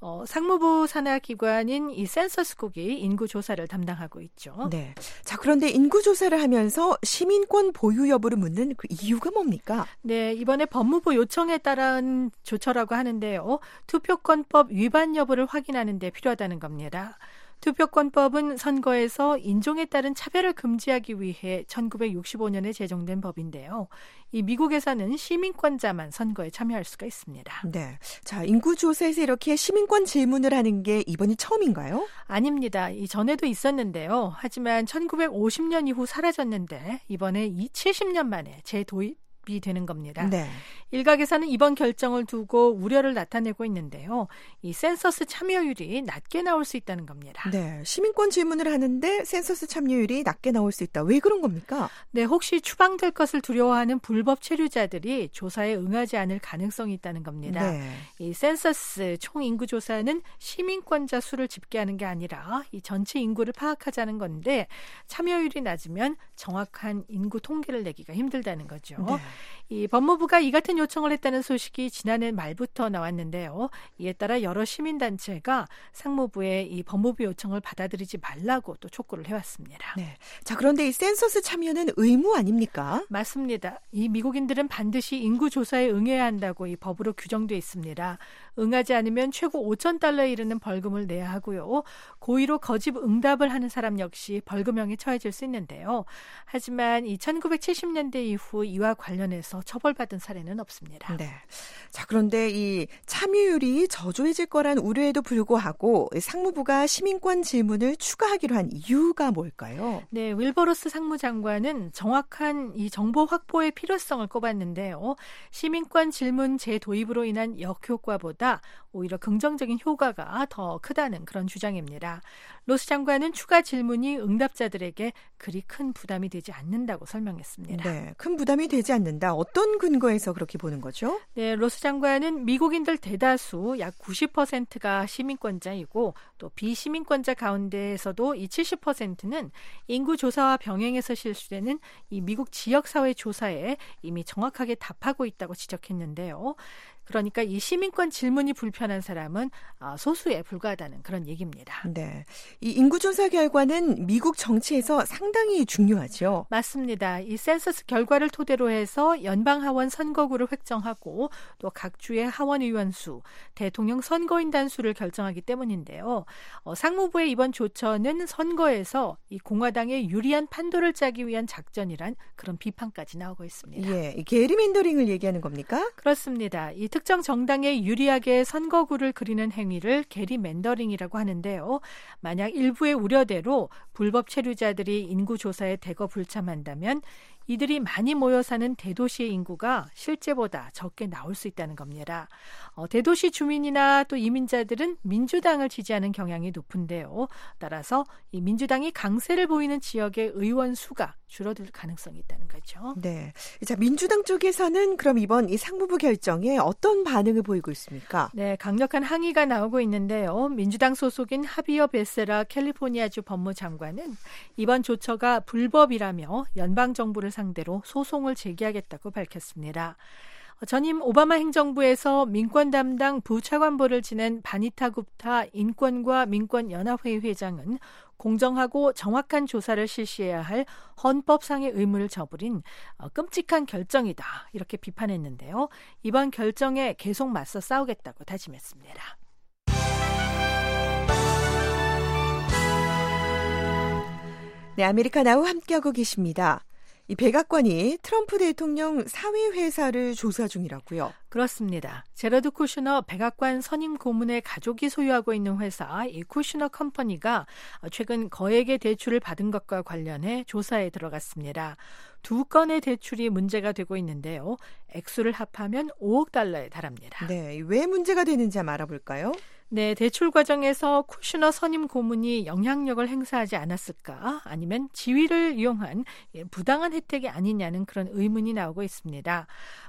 상무부 산하 기관인 이 센서스국이 인구조사를 담당하고 있죠. 네. 자, 그런데 인구조사를 하면서 시민권 보유 여부를 묻는 그 이유가 뭡니까? 네, 이번에 법무부 요청에 따른 조처라고 하는데요. 투표권법 위반 여부를 확인하는 데 필요하다는 겁니다. 투표권법은 선거에서 인종에 따른 차별을 금지하기 위해 1965년에 제정된 법인데요. 이 미국에서는 시민권자만 선거에 참여할 수가 있습니다. 네. 자, 인구조사에서 이렇게 시민권 질문을 하는 게 이번이 처음인가요? 아닙니다. 이전에도 있었는데요. 하지만 1950년 이후 사라졌는데 이번에 70년 만에 재도입이 되는 겁니다. 네. 일각에서는 이번 결정을 두고 우려를 나타내고 있는데요. 이 센서스 참여율이 낮게 나올 수 있다는 겁니다. 네, 시민권 질문을 하는데 센서스 참여율이 낮게 나올 수 있다. 왜 그런 겁니까? 네, 혹시 추방될 것을 두려워하는 불법 체류자들이 조사에 응하지 않을 가능성이 있다는 겁니다. 네. 이 센서스 총 인구 조사는 시민권자 수를 집계하는 게 아니라 이 전체 인구를 파악하자는 건데 참여율이 낮으면 정확한 인구 통계를 내기가 힘들다는 거죠. 네. 이 법무부가 이 같은 요청을 했다는 소식이 지난해 말부터 나왔는데요. 이에 따라 여러 시민단체가 상무부의 이 법무부 요청을 받아들이지 말라고 또 촉구를 해왔습니다. 네. 자, 그런데 이 센서스 참여는 의무 아닙니까? 맞습니다. 이 미국인들은 반드시 인구 조사에 응해야 한다고 이 법으로 규정돼 있습니다. 응하지 않으면 최고 $5,000에 이르는 벌금을 내야 하고요. 고의로 거짓 응답을 하는 사람 역시 벌금형에 처해질 수 있는데요. 하지만 이 1970년대 이후 이와 관련해서 처벌받은 사례는 없습니다. 네. 자, 그런데 이 참여율이 저조해질 거란 우려에도 불구하고 상무부가 시민권 질문을 추가하기로 한 이유가 뭘까요? 네, 윌버로스 상무장관은 정확한 이 정보 확보의 필요성을 꼽았는데요. 시민권 질문 재도입으로 인한 역효과보다 오히려 긍정적인 효과가 더 크다는 그런 주장입니다. 로스 장관은 추가 질문이 응답자들에게 그리 큰 부담이 되지 않는다고 설명했습니다. 네, 큰 부담이 되지 않는다. 어떤 근거에서 그렇게 보는 거죠? 네, 로스 장관은 미국인들 대다수 약 90%가 시민권자이고 또 비시민권자 가운데에서도 이 70%는 인구 조사와 병행해서 실시되는 이 미국 지역사회 조사에 이미 정확하게 답하고 있다고 지적했는데요. 그러니까 이 시민권 질문이 불편한 사람은 소수에 불과하다는 그런 얘기입니다. 네, 이 인구조사 결과는 미국 정치에서 상당히 중요하죠. 맞습니다. 이 센서스 결과를 토대로 해서 연방하원 선거구를 획정하고 또 각 주의 하원 의원 수, 대통령 선거인단 수를 결정하기 때문인데요. 상무부의 이번 조처는 선거에서 이 공화당에 유리한 판도를 짜기 위한 작전이란 그런 비판까지 나오고 있습니다. 예, 게리맨더링을 얘기하는 겁니까? 그렇습니다. 이 특정 정당에 유리하게 선거구를 그리는 행위를 게리맨더링이라고 하는데요. 만약 일부의 우려대로 불법 체류자들이 인구조사에 대거 불참한다면 이들이 많이 모여 사는 대도시의 인구가 실제보다 적게 나올 수 있다는 겁니다. 대도시 주민이나 또 이민자들은 민주당을 지지하는 경향이 높은데요. 따라서 이 민주당이 강세를 보이는 지역의 의원 수가 줄어들 가능성이 있다는 거죠. 네. 자, 민주당 쪽에서는 그럼 이번 이 상무부 결정에 어떤 반응을 보이고 있습니까? 네, 강력한 항의가 나오고 있는데요. 민주당 소속인 하비어 베세라 캘리포니아주 법무장관은 이번 조처가 불법이라며 연방정부를 상대로 소송을 제기하겠다고 밝혔습니다. 전임 오바마 행정부에서 민권 담당 부차관보를 지낸 바니타 굽타 인권과 민권연합회의 회장은 공정하고 정확한 조사를 실시해야 할 헌법상의 의무를 저버린 끔찍한 결정이다 이렇게 비판했는데요. 이번 결정에 계속 맞서 싸우겠다고 다짐했습니다. 네, 아메리카나우 함께하고 계십니다. 이 백악관이 트럼프 대통령 사위 회사를 조사 중이라고요. 그렇습니다. 제러드 쿠슈너 백악관 선임 고문의 가족이 소유하고 있는 회사 이 쿠슈너 컴퍼니가 최근 거액의 대출을 받은 것과 관련해 조사에 들어갔습니다. 2건의 대출이 문제가 되고 있는데요. 액수를 합하면 5억 달러에 달합니다. 네, 왜 문제가 되는지 한번 알아볼까요? 네, 대출 과정에서 쿠슈너 선임 고문이 영향력을 행사하지 않았을까? 아니면 지위를 이용한 부당한 혜택이 아니냐는 그런 의문이 나오고 있습니다.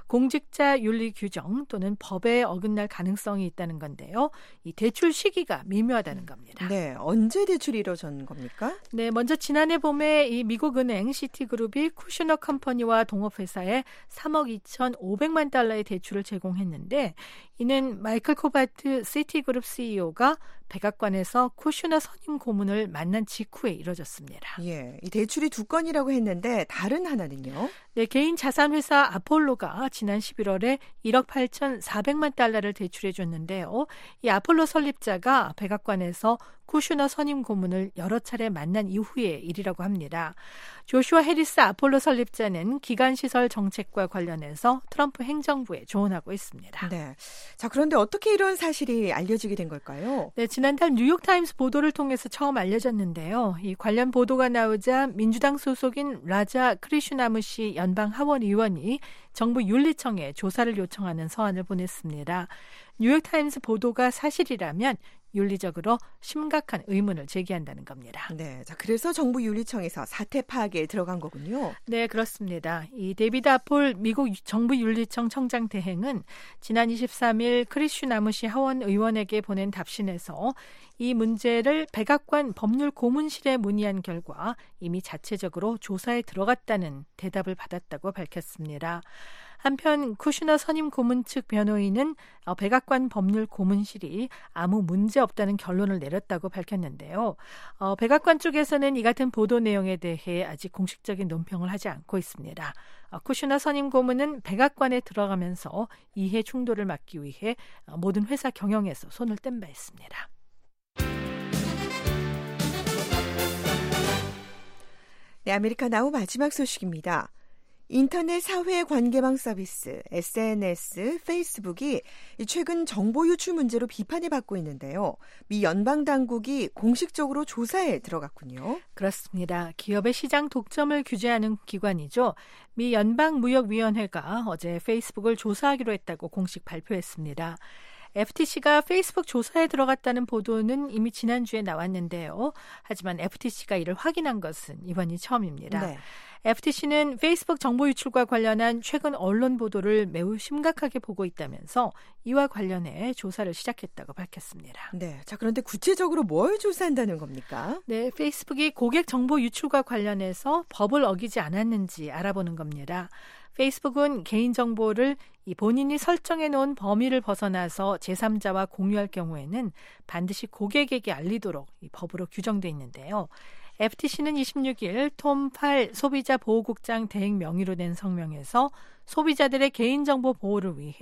공직자 윤리 규정 또는 법에 어긋날 가능성이 있다는 건데요. 이 대출 시기가 미묘하다는 겁니다. 네, 언제 대출이 이루어진 겁니까? 네, 먼저 지난해 봄에 이 미국 은행 시티그룹이 쿠슈너 컴퍼니와 동업회사에 3억 2,500만 달러의 대출을 제공했는데 이는 마이클 코바트 시티그룹 CEO가 백악관에서 쿠슈너 선임 고문을 만난 직후에 이뤄졌습니다. 예, 이 대출이 2건이라고 했는데 다른 하나는요? 네, 개인 자산회사 아폴로가 지난 11월에 1억 8,400만 달러를 대출해 줬는데요. 이 아폴로 설립자가 백악관에서 쿠슈너 선임 고문을 여러 차례 만난 이후의 일이라고 합니다. 조슈아 해리스 아폴로 설립자는 기간시설 정책과 관련해서 트럼프 행정부에 조언하고 있습니다. 네. 자, 그런데 어떻게 이런 사실이 알려지게 된 걸까요? 네, 지난달 뉴욕타임스 보도를 통해서 처음 알려졌는데요. 이 관련 보도가 나오자 민주당 소속인 라자 크리슈나무시 연방 하원 의원이 정부 윤리청에 조사를 요청하는 서한을 보냈습니다. 뉴욕타임스 보도가 사실이라면 윤리적으로 심각한 의문을 제기한다는 겁니다. 네, 자 그래서 정부 윤리청에서 사태 파악에 들어간 거군요. 네, 그렇습니다. 이 데이비드 아폴 미국 정부 윤리청 청장 대행은 지난 23일 크리슈나무시 하원 의원에게 보낸 답신에서 이 문제를 백악관 법률 고문실에 문의한 결과 이미 자체적으로 조사에 들어갔다는 대답을 받았다고 밝혔습니다. 한편 쿠슈너 선임 고문 측 변호인은 백악관 법률 고문실이 아무 문제 없다는 결론을 내렸다고 밝혔는데요. 백악관 쪽에서는 이 같은 보도 내용에 대해 아직 공식적인 논평을 하지 않고 있습니다. 쿠슈너 선임 고문은 백악관에 들어가면서 이해 충돌을 막기 위해 모든 회사 경영에서 손을 뗀 바 있습니다. 네, 아메리카나우 마지막 소식입니다. 인터넷 사회관계망 서비스, SNS, 페이스북이 최근 정보 유출 문제로 비판을 받고 있는데요. 미 연방당국이 공식적으로 조사에 들어갔군요. 그렇습니다. 기업의 시장 독점을 규제하는 기관이죠. 미 연방무역위원회가 어제 페이스북을 조사하기로 했다고 공식 발표했습니다. FTC가 페이스북 조사에 들어갔다는 보도는 이미 지난주에 나왔는데요. 하지만 FTC가 이를 확인한 것은 이번이 처음입니다. 네. FTC는 페이스북 정보 유출과 관련한 최근 언론 보도를 매우 심각하게 보고 있다면서 이와 관련해 조사를 시작했다고 밝혔습니다. 네, 자 그런데 구체적으로 뭘 조사한다는 겁니까? 네, 페이스북이 고객 정보 유출과 관련해서 법을 어기지 않았는지 알아보는 겁니다. 페이스북은 개인정보를 본인이 설정해 놓은 범위를 벗어나서 제3자와 공유할 경우에는 반드시 고객에게 알리도록 법으로 규정돼 있는데요. FTC는 26일 톰 팔 소비자 보호국장 대행 명의로 낸 성명에서 소비자들의 개인정보 보호를 위해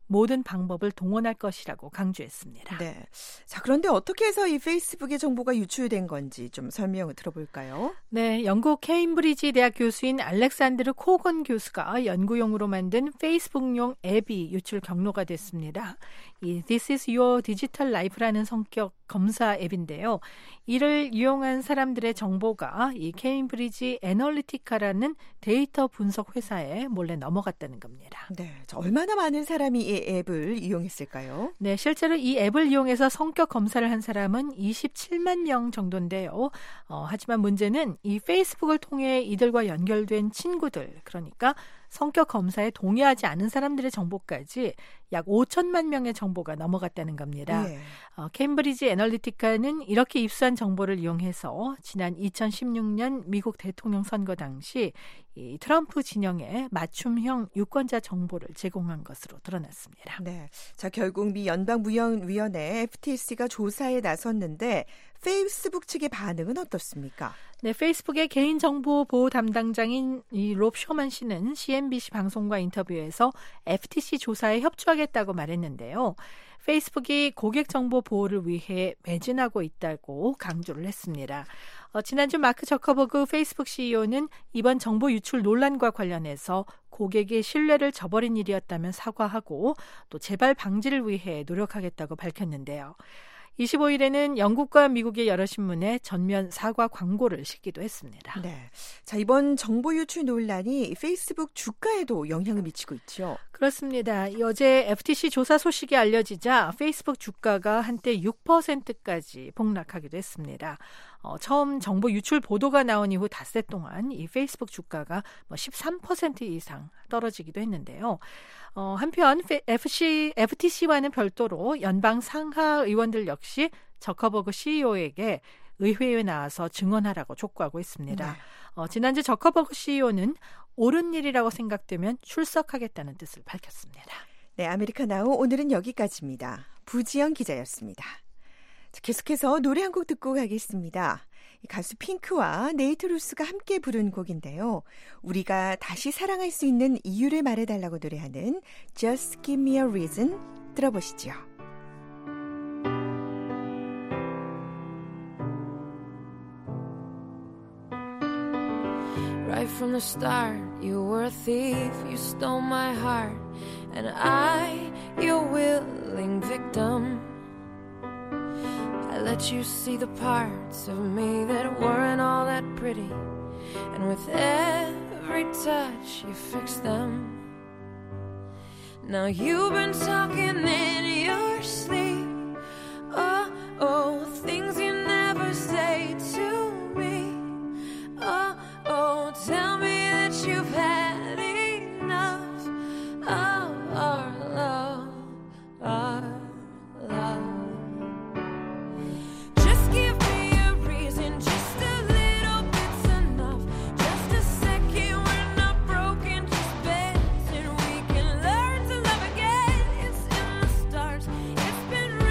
모든 방법을 동원할 것이라고 강조했습니다. 네. 자, 그런데 어떻게 해서 이 페이스북의 정보가 유출된 건지 좀 설명을 들어볼까요? 네, 영국 케임브리지 대학 교수인 알렉산드르 코건 교수가 연구용으로 만든 페이스북용 앱이 유출 경로가 됐습니다. 이 This is your digital life라는 성격 검사 앱인데요. 이를 이용한 사람들의 정보가 이 케임브리지 애널리티카라는 데이터 분석 회사에 몰래 넘어갔다는 겁니다. 네, 얼마나 많은 사람이 이 앱을 이용했을까요? 네, 실제로 이 앱을 이용해서 성격 검사를 한 사람은 27만 명 정도인데요. 하지만 문제는 이 페이스북을 통해 이들과 연결된 친구들, 그러니까 성격 검사에 동의하지 않은 사람들의 정보까지 약 5천만 명의 정보가 넘어갔다는 겁니다. 네. 캠브리지 애널리티카는 이렇게 입수한 정보를 이용해서 지난 2016년 미국 대통령 선거 당시 이 트럼프 진영에 맞춤형 유권자 정보를 제공한 것으로 드러났습니다. 네, 자 결국 미 연방무역위원회 FTC가 조사에 나섰는데 페이스북 측의 반응은 어떻습니까? 네, 페이스북의 개인정보 보호 담당자인 이 롭 쇼만 씨는 CNBC 방송과 인터뷰에서 FTC 조사에 협조하겠다고 말했는데요. 페이스북이 고객 정보 보호를 위해 매진하고 있다고 강조를 했습니다. 지난주 마크 저커버그 페이스북 CEO는 이번 정보 유출 논란과 관련해서 고객의 신뢰를 저버린 일이었다면 사과하고 또 재발 방지를 위해 노력하겠다고 밝혔는데요. 25일에는 영국과 미국의 여러 신문에 전면 사과 광고를 싣기도 했습니다. 네, 자 이번 정보 유출 논란이 페이스북 주가에도 영향을 미치고 있죠. 그렇습니다. 어제 FTC 조사 소식이 알려지자 페이스북 주가가 한때 6%까지 폭락하기도 했습니다. 처음 정보 유출 보도가 나온 이후 닷새 동안 이 페이스북 주가가 13% 이상 떨어지기도 했는데요. 한편 FTC와는 별도로 연방 상하 의원들 역시 저커버그 CEO에게 의회에 나와서 증언하라고 촉구하고 있습니다. 네. 지난주 저커버그 CEO는 옳은 일이라고 생각되면 출석하겠다는 뜻을 밝혔습니다. 네, 아메리카나우 오늘은 여기까지입니다. 부지영 기자였습니다. 자, 계속해서 노래 한 곡 듣고 가겠습니다. 가수 핑크와 네이트 루스가 함께 부른 곡인데요. 우리가 다시 사랑할 수 있는 이유를 말해달라고 노래하는 Just Give Me a Reason 들어보시죠. Right from the start, you were a thief, you stole my heart, and I, your willing victim. I let you see the parts of me that weren't all that pretty, and with every touch you fixed them. Now you've been talking in your sleep, oh, oh, things you never say to me, oh, oh, tell me that you've had enough of our love, our love. Just give me a reason, just a little bit's enough. Just a second, we're not broken, just bends, and we can learn to love again. It's in the stars, it's been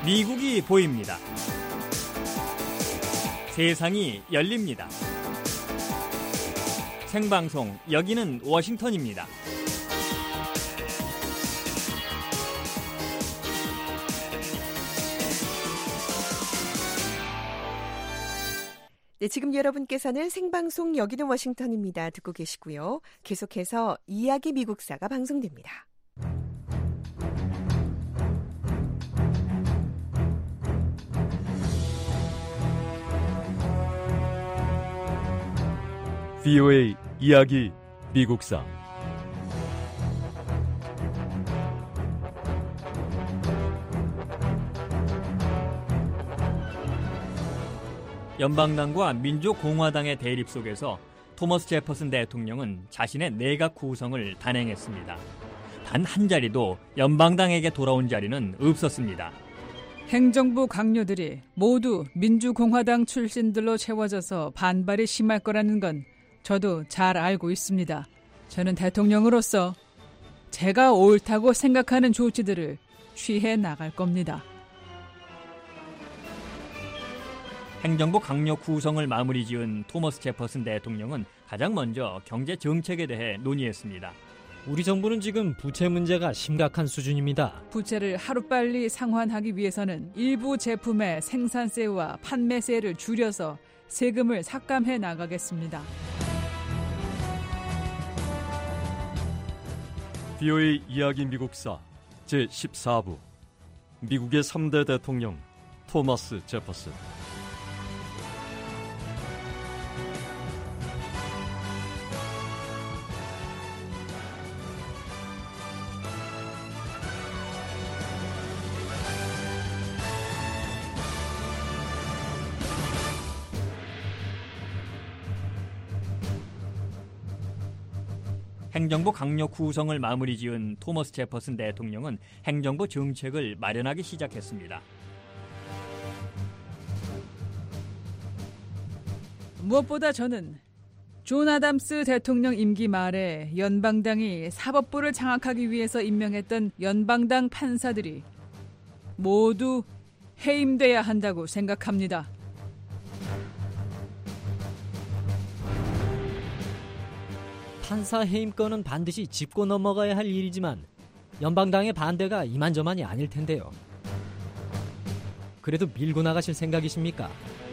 미국이 보입니다. 세상이 열립니다. 생방송, 여기는 워싱턴입니다. 네, 지금 여러분께서는 생방송 여기는 워싱턴입니다. 듣고 계시고요. 계속해서 이야기 미국사가 방송됩니다. VOA 이야기 미국사. 연방당과 민주공화당의 대립 속에서 토머스 제퍼슨 대통령은 자신의 내각 구성을 단행했습니다. 단 한 자리도 연방당에게 돌아온 자리는 없었습니다. 행정부 강요들이 모두 민주공화당 출신들로 채워져서 반발이 심할 거라는 건 저도 잘 알고 있습니다. 저는 대통령으로서 제가 옳다고 생각하는 조치들을 취해 나갈 겁니다. 행정부 강요 구성을 마무리 지은 토머스 제퍼슨 대통령은 가장 먼저 경제 정책에 대해 논의했습니다. 우리 정부는 지금 부채 문제가 심각한 수준입니다. 부채를 하루빨리 상환하기 위해서는 일부 제품의 생산세와 판매세를 줄여서 세금을 삭감해 나가겠습니다. VOA 이야기 미국사 제14부. 미국의 3대 대통령 토머스 제퍼슨. 행정부 강요 구성을 마무리 지은 토머스 제퍼슨 대통령은 행정부 정책을 마련하기 시작했습니다. 무엇보다 저는 존 아담스 대통령 임기 말에 연방당이 사법부를 장악하기 위해서 임명했던 연방당 판사들이 모두 해임돼야 한다고 생각합니다. 판사 해임권은 반드시 짚고 넘어가야 할 일이지만 연방당의 반대가 이만저만이 아닐 텐데요. 그래도 밀고 나가실 생각이십니까?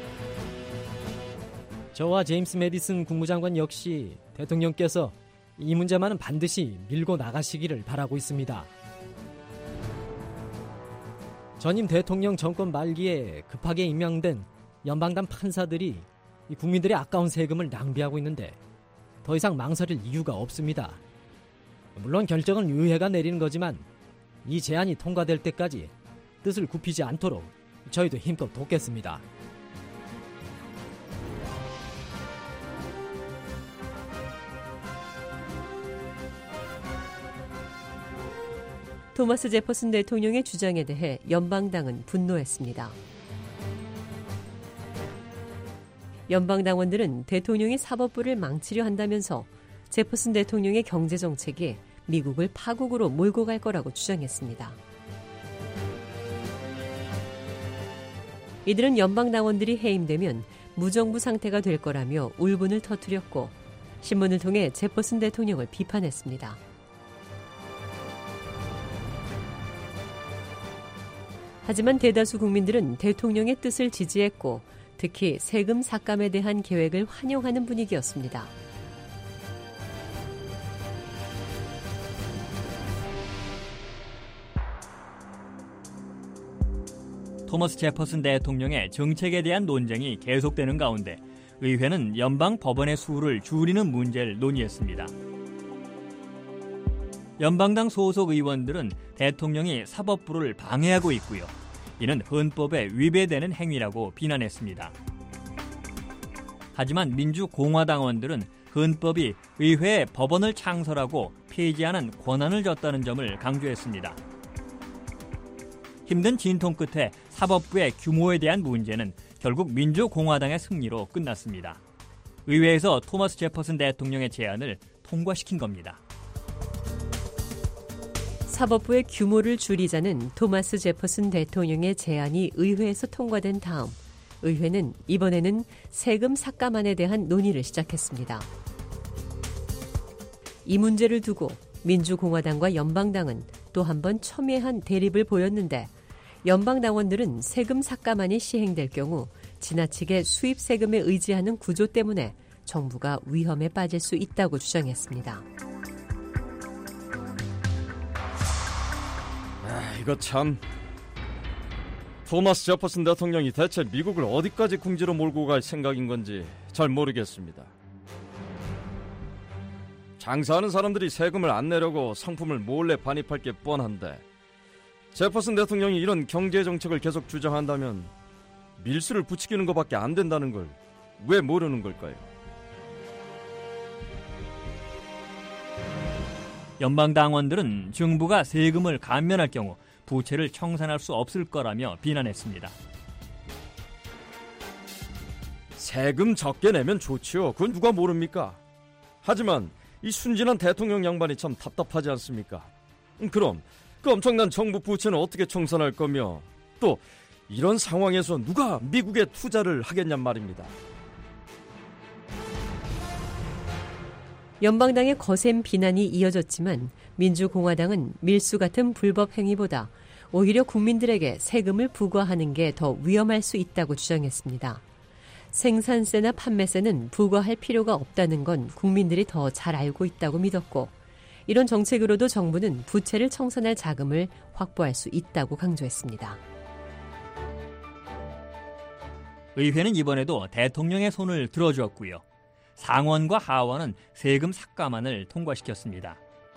저와 제임스 매디슨 국무장관 역시 대통령께서 이 문제만은 반드시 밀고 나가시기를 바라고 있습니다. 전임 대통령 정권 말기에 급하게 임명된 연방당 판사들이 국민들의 아까운 세금을 낭비하고 있는데 더 이상 망설일 이유가 없습니다. 물론 결정은 의회가 내리는 거지만 이 제안이 통과될 때까지 뜻을 굽히지 않도록 저희도 힘껏 돕겠습니다. 토머스 제퍼슨 대통령의 주장에 대해 연방당은 분노했습니다. 연방당원들은 대통령이 사법부를 망치려 한다면서 제퍼슨 대통령의 경제정책이 미국을 파국으로 몰고 갈 거라고 주장했습니다. 이들은 연방당원들이 해임되면 무정부 상태가 될 거라며 울분을 터뜨렸고 신문을 통해 제퍼슨 대통령을 비판했습니다. 하지만 대다수 국민들은 대통령의 뜻을 지지했고 특히 세금 삭감에 대한 계획을 환영하는 분위기였습니다. 토머스 제퍼슨 대통령의 정책에 대한 논쟁이 계속되는 가운데 의회는 연방 법원의 수를 줄이는 문제를 논의했습니다. 연방당 소속 의원들은 대통령이 사법부를 방해하고 있고요. 이는 헌법에 위배되는 행위라고 비난했습니다. 하지만 민주공화당원들은 헌법이 의회에 법원을 창설하고 폐지하는 권한을 줬다는 점을 강조했습니다. 힘든 진통 끝에 사법부의 규모에 대한 문제는 결국 민주공화당의 승리로 끝났습니다. 의회에서 토머스 제퍼슨 대통령의 제안을 통과시킨 겁니다. 사법부의 규모를 줄이자는 토마스 제퍼슨 대통령의 제안이 의회에서 통과된 다음 의회는 이번에는 세금 삭감안에 대한 논의를 시작했습니다. 이 문제를 두고 민주공화당과 연방당은 또 한 번 첨예한 대립을 보였는데 연방당원들은 세금 삭감안이 시행될 경우 지나치게 수입 세금에 의지하는 구조 때문에 정부가 위험에 빠질 수 있다고 주장했습니다. 이거 참... 토마스 제퍼슨 대통령이 대체 미국을 어디까지 궁지로 몰고 갈 생각인 건지 잘 모르겠습니다. 장사하는 사람들이 세금을 안 내려고 상품을 몰래 반입할 게 뻔한데 제퍼슨 대통령이 이런 경제 정책을 계속 주장한다면 밀수를 부추기는 것밖에 안 된다는 걸 왜 모르는 걸까요? 연방당원들은 정부가 세금을 감면할 경우 부채를 청산할 수 없을 거라며 비난했습니다. 세금 적게 내면 좋지요. 그건 누가 모릅니까? 하지만 이 순진한 대통령 양반이 참 답답하지 않습니까? 그럼 그 엄청난 정부 부채는 어떻게 청산할 거며 또 이런 상황에서 누가 미국에 투자를 하겠냔 말입니다. 연방당의 거센 비난이 이어졌지만 민주공화당은 밀수 같은 불법 행위보다 오히려 국민들에게 세금을 부과하는 게 더 위험할 수 있다고 주장했습니다. 생산세나 판매세는 부과할 필요가 없다는 건 국민들이 더 잘 알고 있다고 믿었고 이런 정책으로도 정부는 부채를 청산할 자금을 확보할 수 있다고 강조했습니다. 의회는 이번에도 대통령의 손을 들어주었고요. 상원과 하원은 세금 삭감안을 통과시켰습니다.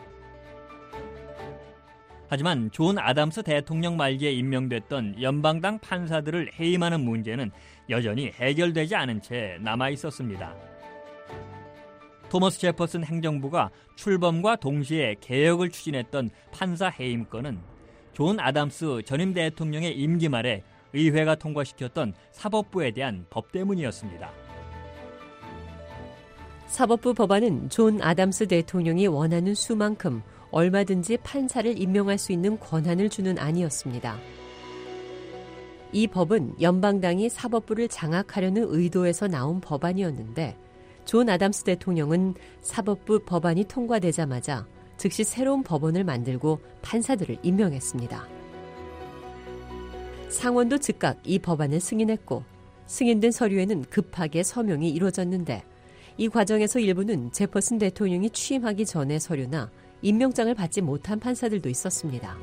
하지만 존 아담스 대통령 말기에 임명됐던 연방당 판사들을 해임하는 문제는 여전히 해결되지 않은 채 남아있었습니다. 토머스 제퍼슨 행정부가 출범과 동시에 개혁을 추진했던 판사 해임건은 존 아담스 전임 대통령의 임기 말에 의회가 통과시켰던 사법부에 대한 법 때문이었습니다. 사법부 법안은 존 아담스 대통령이 원하는 수만큼 얼마든지 판사를 임명할 수 있는 권한을 주는 안이었습니다. 이 법은 연방당이 사법부를 장악하려는 의도에서 나온 법안이었는데 존 아담스 대통령은 사법부 법안이 통과되자마자 즉시 새로운 법원을 만들고 판사들을 임명했습니다. 상원도 즉각 이 법안을 승인했고 승인된 서류에는 급하게 서명이 이루어졌는데 이 과정에서 일부는 제퍼슨 대통령이 취임하기 전의 서류나 임명장을 받지 못한 판사들도 있었습니다.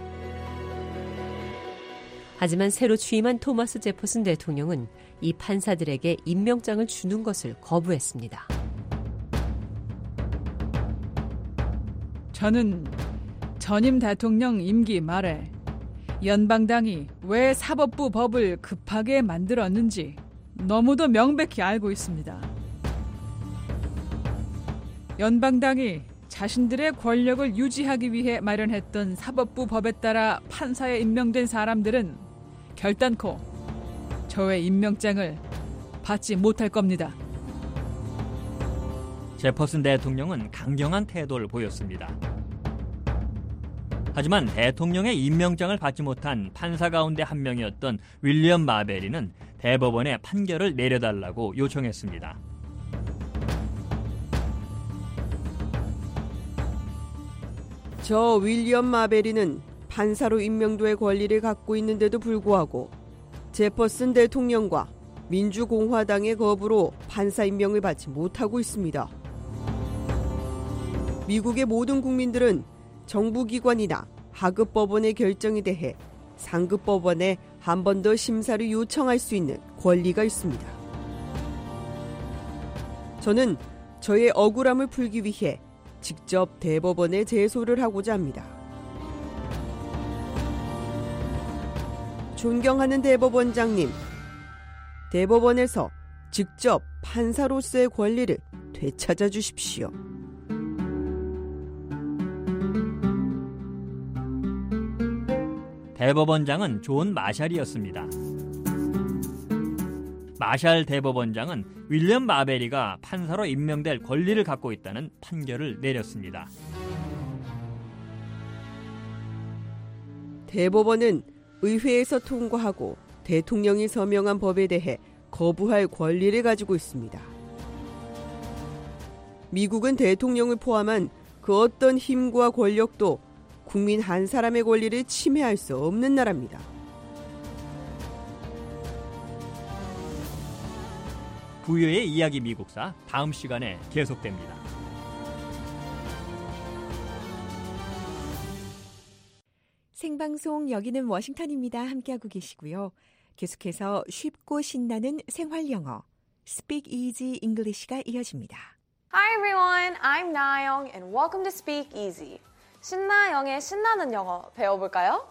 하지만 새로 취임한 토마스 제퍼슨 대통령은 이 판사들에게 임명장을 주는 것을 거부했습니다. 저는 전임 대통령 임기 말에 연방당이 왜 사법부 법을 급하게 만들었는지 너무도 명백히 알고 있습니다. 연방당이 자신들의 권력을 유지하기 위해 마련했던 사법부 법에 따라 판사에 임명된 사람들은 결단코 저의 임명장을 받지 못할 겁니다. 제퍼슨 대통령은 강경한 태도를 보였습니다. 하지만 대통령의 임명장을 받지 못한 판사 가운데 한 명이었던 윌리엄 마베리는 대법원에 판결을 내려달라고 요청했습니다. 저 윌리엄 마베리는 판사로 임명될 권리를 갖고 있는데도 불구하고 제퍼슨 대통령과 민주공화당의 거부로 판사 임명을 받지 못하고 있습니다. 미국의 모든 국민들은 정부기관이나 하급법원의 결정에 대해 상급법원에 한 번 더 심사를 요청할 수 있는 권리가 있습니다. 저는 저의 억울함을 풀기 위해 직접 대법원에 제소를 하고자 합니다. 존경하는 대법원장님, 대법원에서 직접 판사로서의 권리를 되찾아 주십시오. 대법원장은 존 마샬이었습니다. 마샬 대법원장은 윌리엄 마베리가 판사로 임명될 권리를 갖고 있다는 판결을 내렸습니다. 대법원은 의회에서 통과하고 대통령이 서명한 법에 대해 거부할 권리를 가지고 있습니다. 미국은 대통령을 포함한 그 어떤 힘과 권력도 국민 한 사람의 권리를 침해할 수 없는 나라입니다. 부유의 이야기 미국사 다음 시간에 계속됩니다. 생방송 여기는 워싱턴입니다. 함께하고 계시고요. 계속해서 쉽고 신나는 생활 영어 Speak Easy English가 이어집니다. Hi everyone, I'm 나영 and welcome to Speak Easy. 신나영의 신나는 영어 배워볼까요?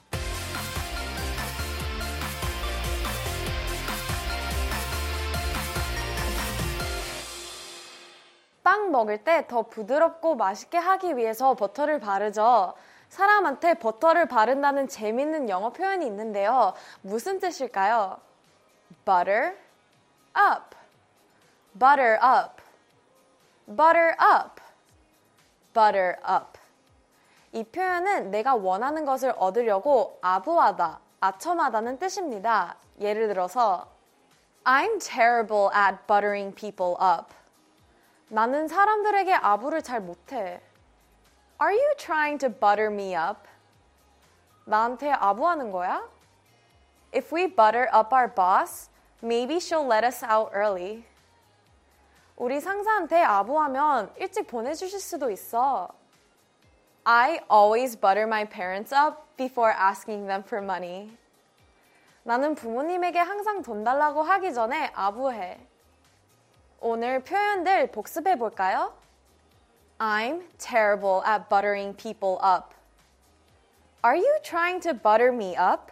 빵 먹을 때 더 부드럽고 맛있게 하기 위해서 버터를 바르죠. 사람한테 버터를 바른다는 재밌는 영어 표현이 있는데요. 무슨 뜻일까요? Butter up, butter up, butter up, butter up. 이 표현은 내가 원하는 것을 얻으려고 아부하다, 아첨하다는 뜻입니다. 예를 들어서 I'm terrible at buttering people up. 나는 사람들에게 아부를 잘 못해. Are you trying to butter me up? 나한테 아부하는 거야? If we butter up our boss, maybe she'll let us out early. 우리 상사한테 아부하면 일찍 보내주실 수도 있어. I always butter my parents up before asking them for money. 나는 부모님에게 항상 돈 달라고 하기 전에 아부해. 오늘 표현들 복습해 볼까요? I'm terrible at buttering people up. Are you trying to butter me up?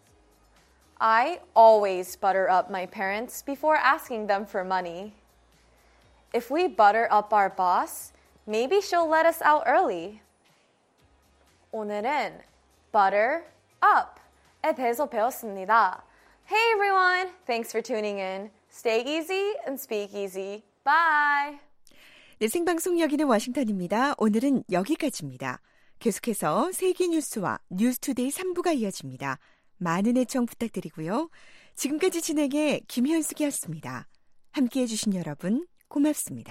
I always butter up my parents before asking them for money. If we butter up our boss, maybe she'll let us out early. 오늘은 butter up에 대해서 배웠습니다. Hey everyone, thanks for tuning in. Stay easy and speak easy. Bye. 네, 생방송 여기는 워싱턴입니다. 오늘은 여기까지입니다. 계속해서 세계 뉴스와 뉴스투데이 3부가 이어집니다. 많은 애청 부탁드리고요. 지금까지 진행의 김현숙이었습니다. 함께해 주신 여러분 고맙습니다.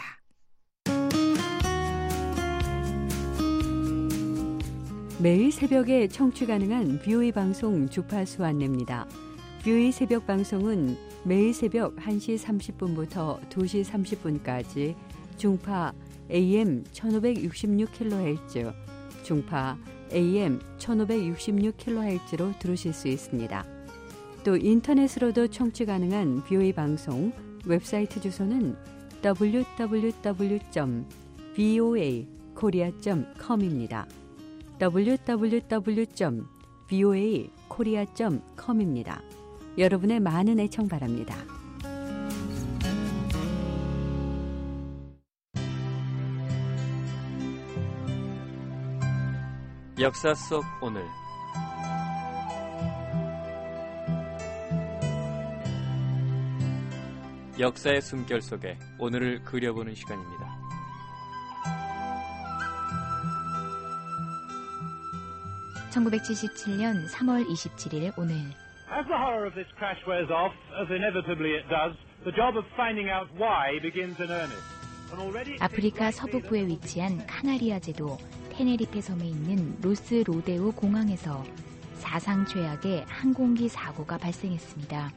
매일 새벽에 청취 가능한 VOA 방송 주파수 안내입니다. VOA 새벽 방송은 매일 새벽 1시 30분부터 2시 30분까지 중파 AM 1566kHz, 중파 AM 1566kHz로 들으실 수 있습니다. 또 인터넷으로도 청취 가능한 VOA 방송 웹사이트 주소는 www.voakorea.com입니다. www.voakorea.com입니다. 여러분의 많은 애청 바랍니다. 역사 속 오늘 역사의 숨결 속에 오늘을 그려보는 시간입니다. (1977년 3월 27일) 오늘 As the horror of this crash wears off, as inevitably it does, the job of finding out why begins in earnest. 아프리카 서북부에 위치한 카나리아 제도 테네리페 섬에 있는 로스 로데우 공항에서 사상 최악의 항공기 사고가 발생했습니다.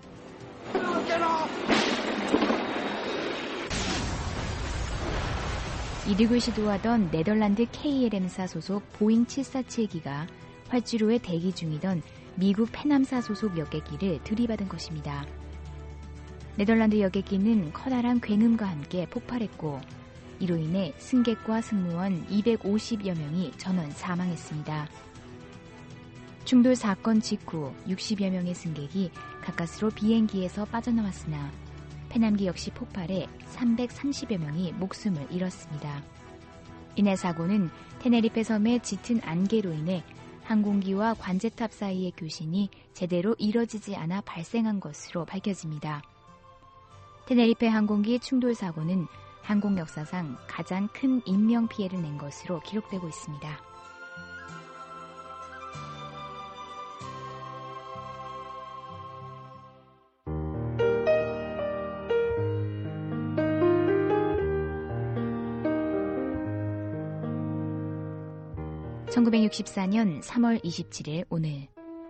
이륙을 시도하던 네덜란드 KLM사 소속 보잉 747기가 활주로에 대기 중이던 미국 페남사 소속 여객기를 들이받은 것입니다. 네덜란드 여객기는 커다란 굉음과 함께 폭발했고 이로 인해 승객과 승무원 250여 명이 전원 사망했습니다. 충돌 사건 직후 60여 명의 승객이 가까스로 비행기에서 빠져나왔으나 페남기 역시 폭발해 330여 명이 목숨을 잃었습니다. 이날 사고는 테네리페 섬의 짙은 안개로 인해 항공기와 관제탑 사이의 교신이 제대로 이뤄지지 않아 발생한 것으로 밝혀집니다. 테네리페 항공기 충돌 사고는 항공 역사상 가장 큰 인명피해를 낸 것으로 기록되고 있습니다. 1964년 3월 27일 오늘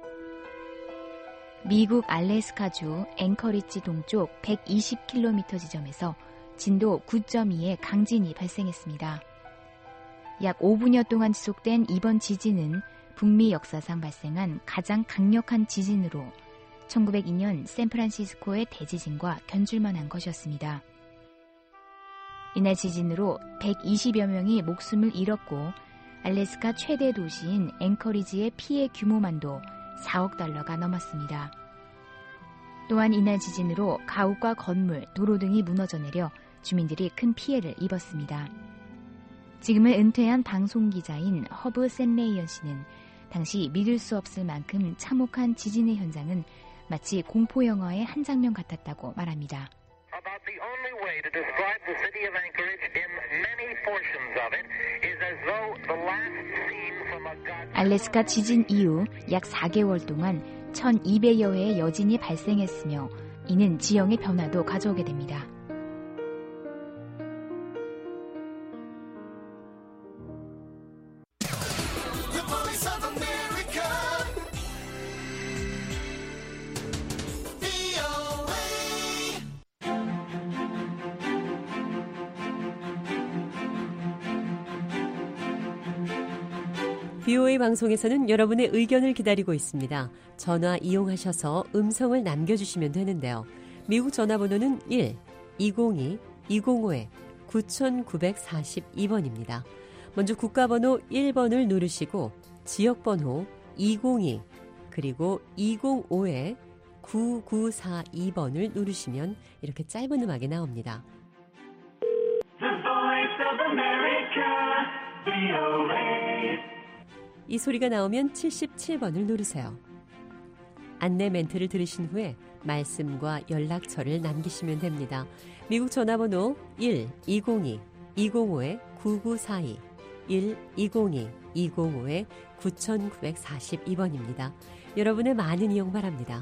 미국 알래스카주 앵커리지 동쪽 120km 지점에서 진도 9.2의 강진이 발생했습니다. 약 5분여 동안 지속된 이번 지진은 북미 역사상 발생한 가장 강력한 지진으로 1902년 샌프란시스코의 대지진과 견줄만한 것이었습니다. 이날 지진으로 120여 명이 목숨을 잃었고 알래스카 최대 도시인 앵커리지의 피해 규모만도 4억 달러가 넘었습니다. 또한 이날 지진으로 가옥과 건물, 도로 등이 무너져 내려 주민들이 큰 피해를 입었습니다. 지금은 은퇴한 방송기자인 허브 샌레이언 씨는 당시 믿을 수 없을 만큼 참혹한 지진의 현장은 마치 공포영화의 한 장면 같았다고 말합니다. About the only way to describe the city of Anchorage in many portions of it is as though the last scene from a god. 알래스카 지진 이후 약 4개월 동안 1200여 회의 여진이 발생했으며 이는 지형의 변화도 가져오게 됩니다. VOA 방송에서는 여러분의 의견을 기다리고 있습니다. 전화 이용하셔서 음성을 남겨주시면 되는데요. 미국 전화번호는 1-202-205-9942번입니다. 먼저 국가번호 1번을 누르시고 지역번호 202 그리고 205-9942번을 누르시면 이렇게 짧은 음악이 나옵니다. The Voice of America, VOA. 이 소리가 나오면 77번을 누르세요. 안내 멘트를 들으신 후에 말씀과 연락처를 남기시면 됩니다. 미국 전화번호 1-202-205-9942 1-202-205-9942번입니다. 여러분의 많은 이용 바랍니다.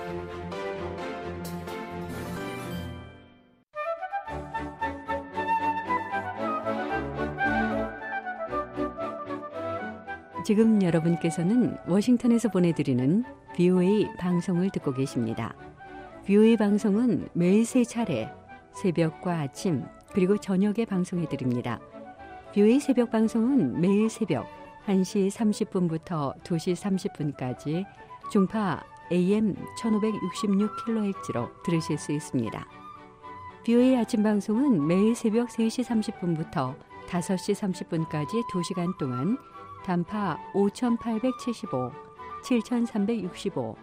지금 여러분께서는 워싱턴에서 보내드리는 VOA 방송을 듣고 계십니다. VOA 방송은 매일 3차례 새벽과 아침 그리고 저녁에 방송해드립니다. VOA 새벽 방송은 매일 새벽 1시 30분부터 2시 30분까지 중파 AM 1566kHz로 들으실 수 있습니다. VOA 아침 방송은 매일 새벽 3시 30분부터 5시 30분까지 2시간 동안 단파 5875, 7365,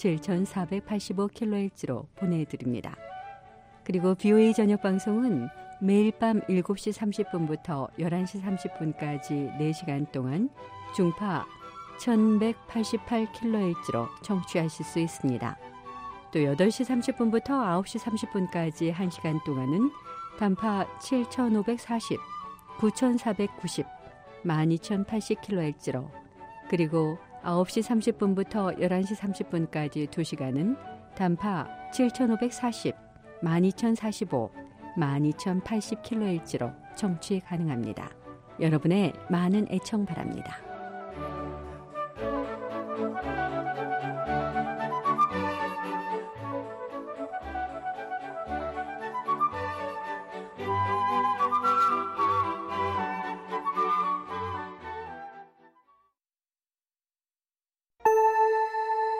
7485kHz로 보내드립니다. 그리고 VOA 저녁 방송은 매일 밤 7시 30분부터 11시 30분까지 4시간 동안 중파 1188kHz로 청취하실 수 있습니다. 또 8시 30분부터 9시 30분까지 1시간 동안은 단파 7540, 9490, 12080kHz로 그리고 9시 30분부터 11시 30분까지 2시간은 단파 7540, 12045, 12080kHz로 청취 가능합니다. 여러분의 많은 애청 바랍니다.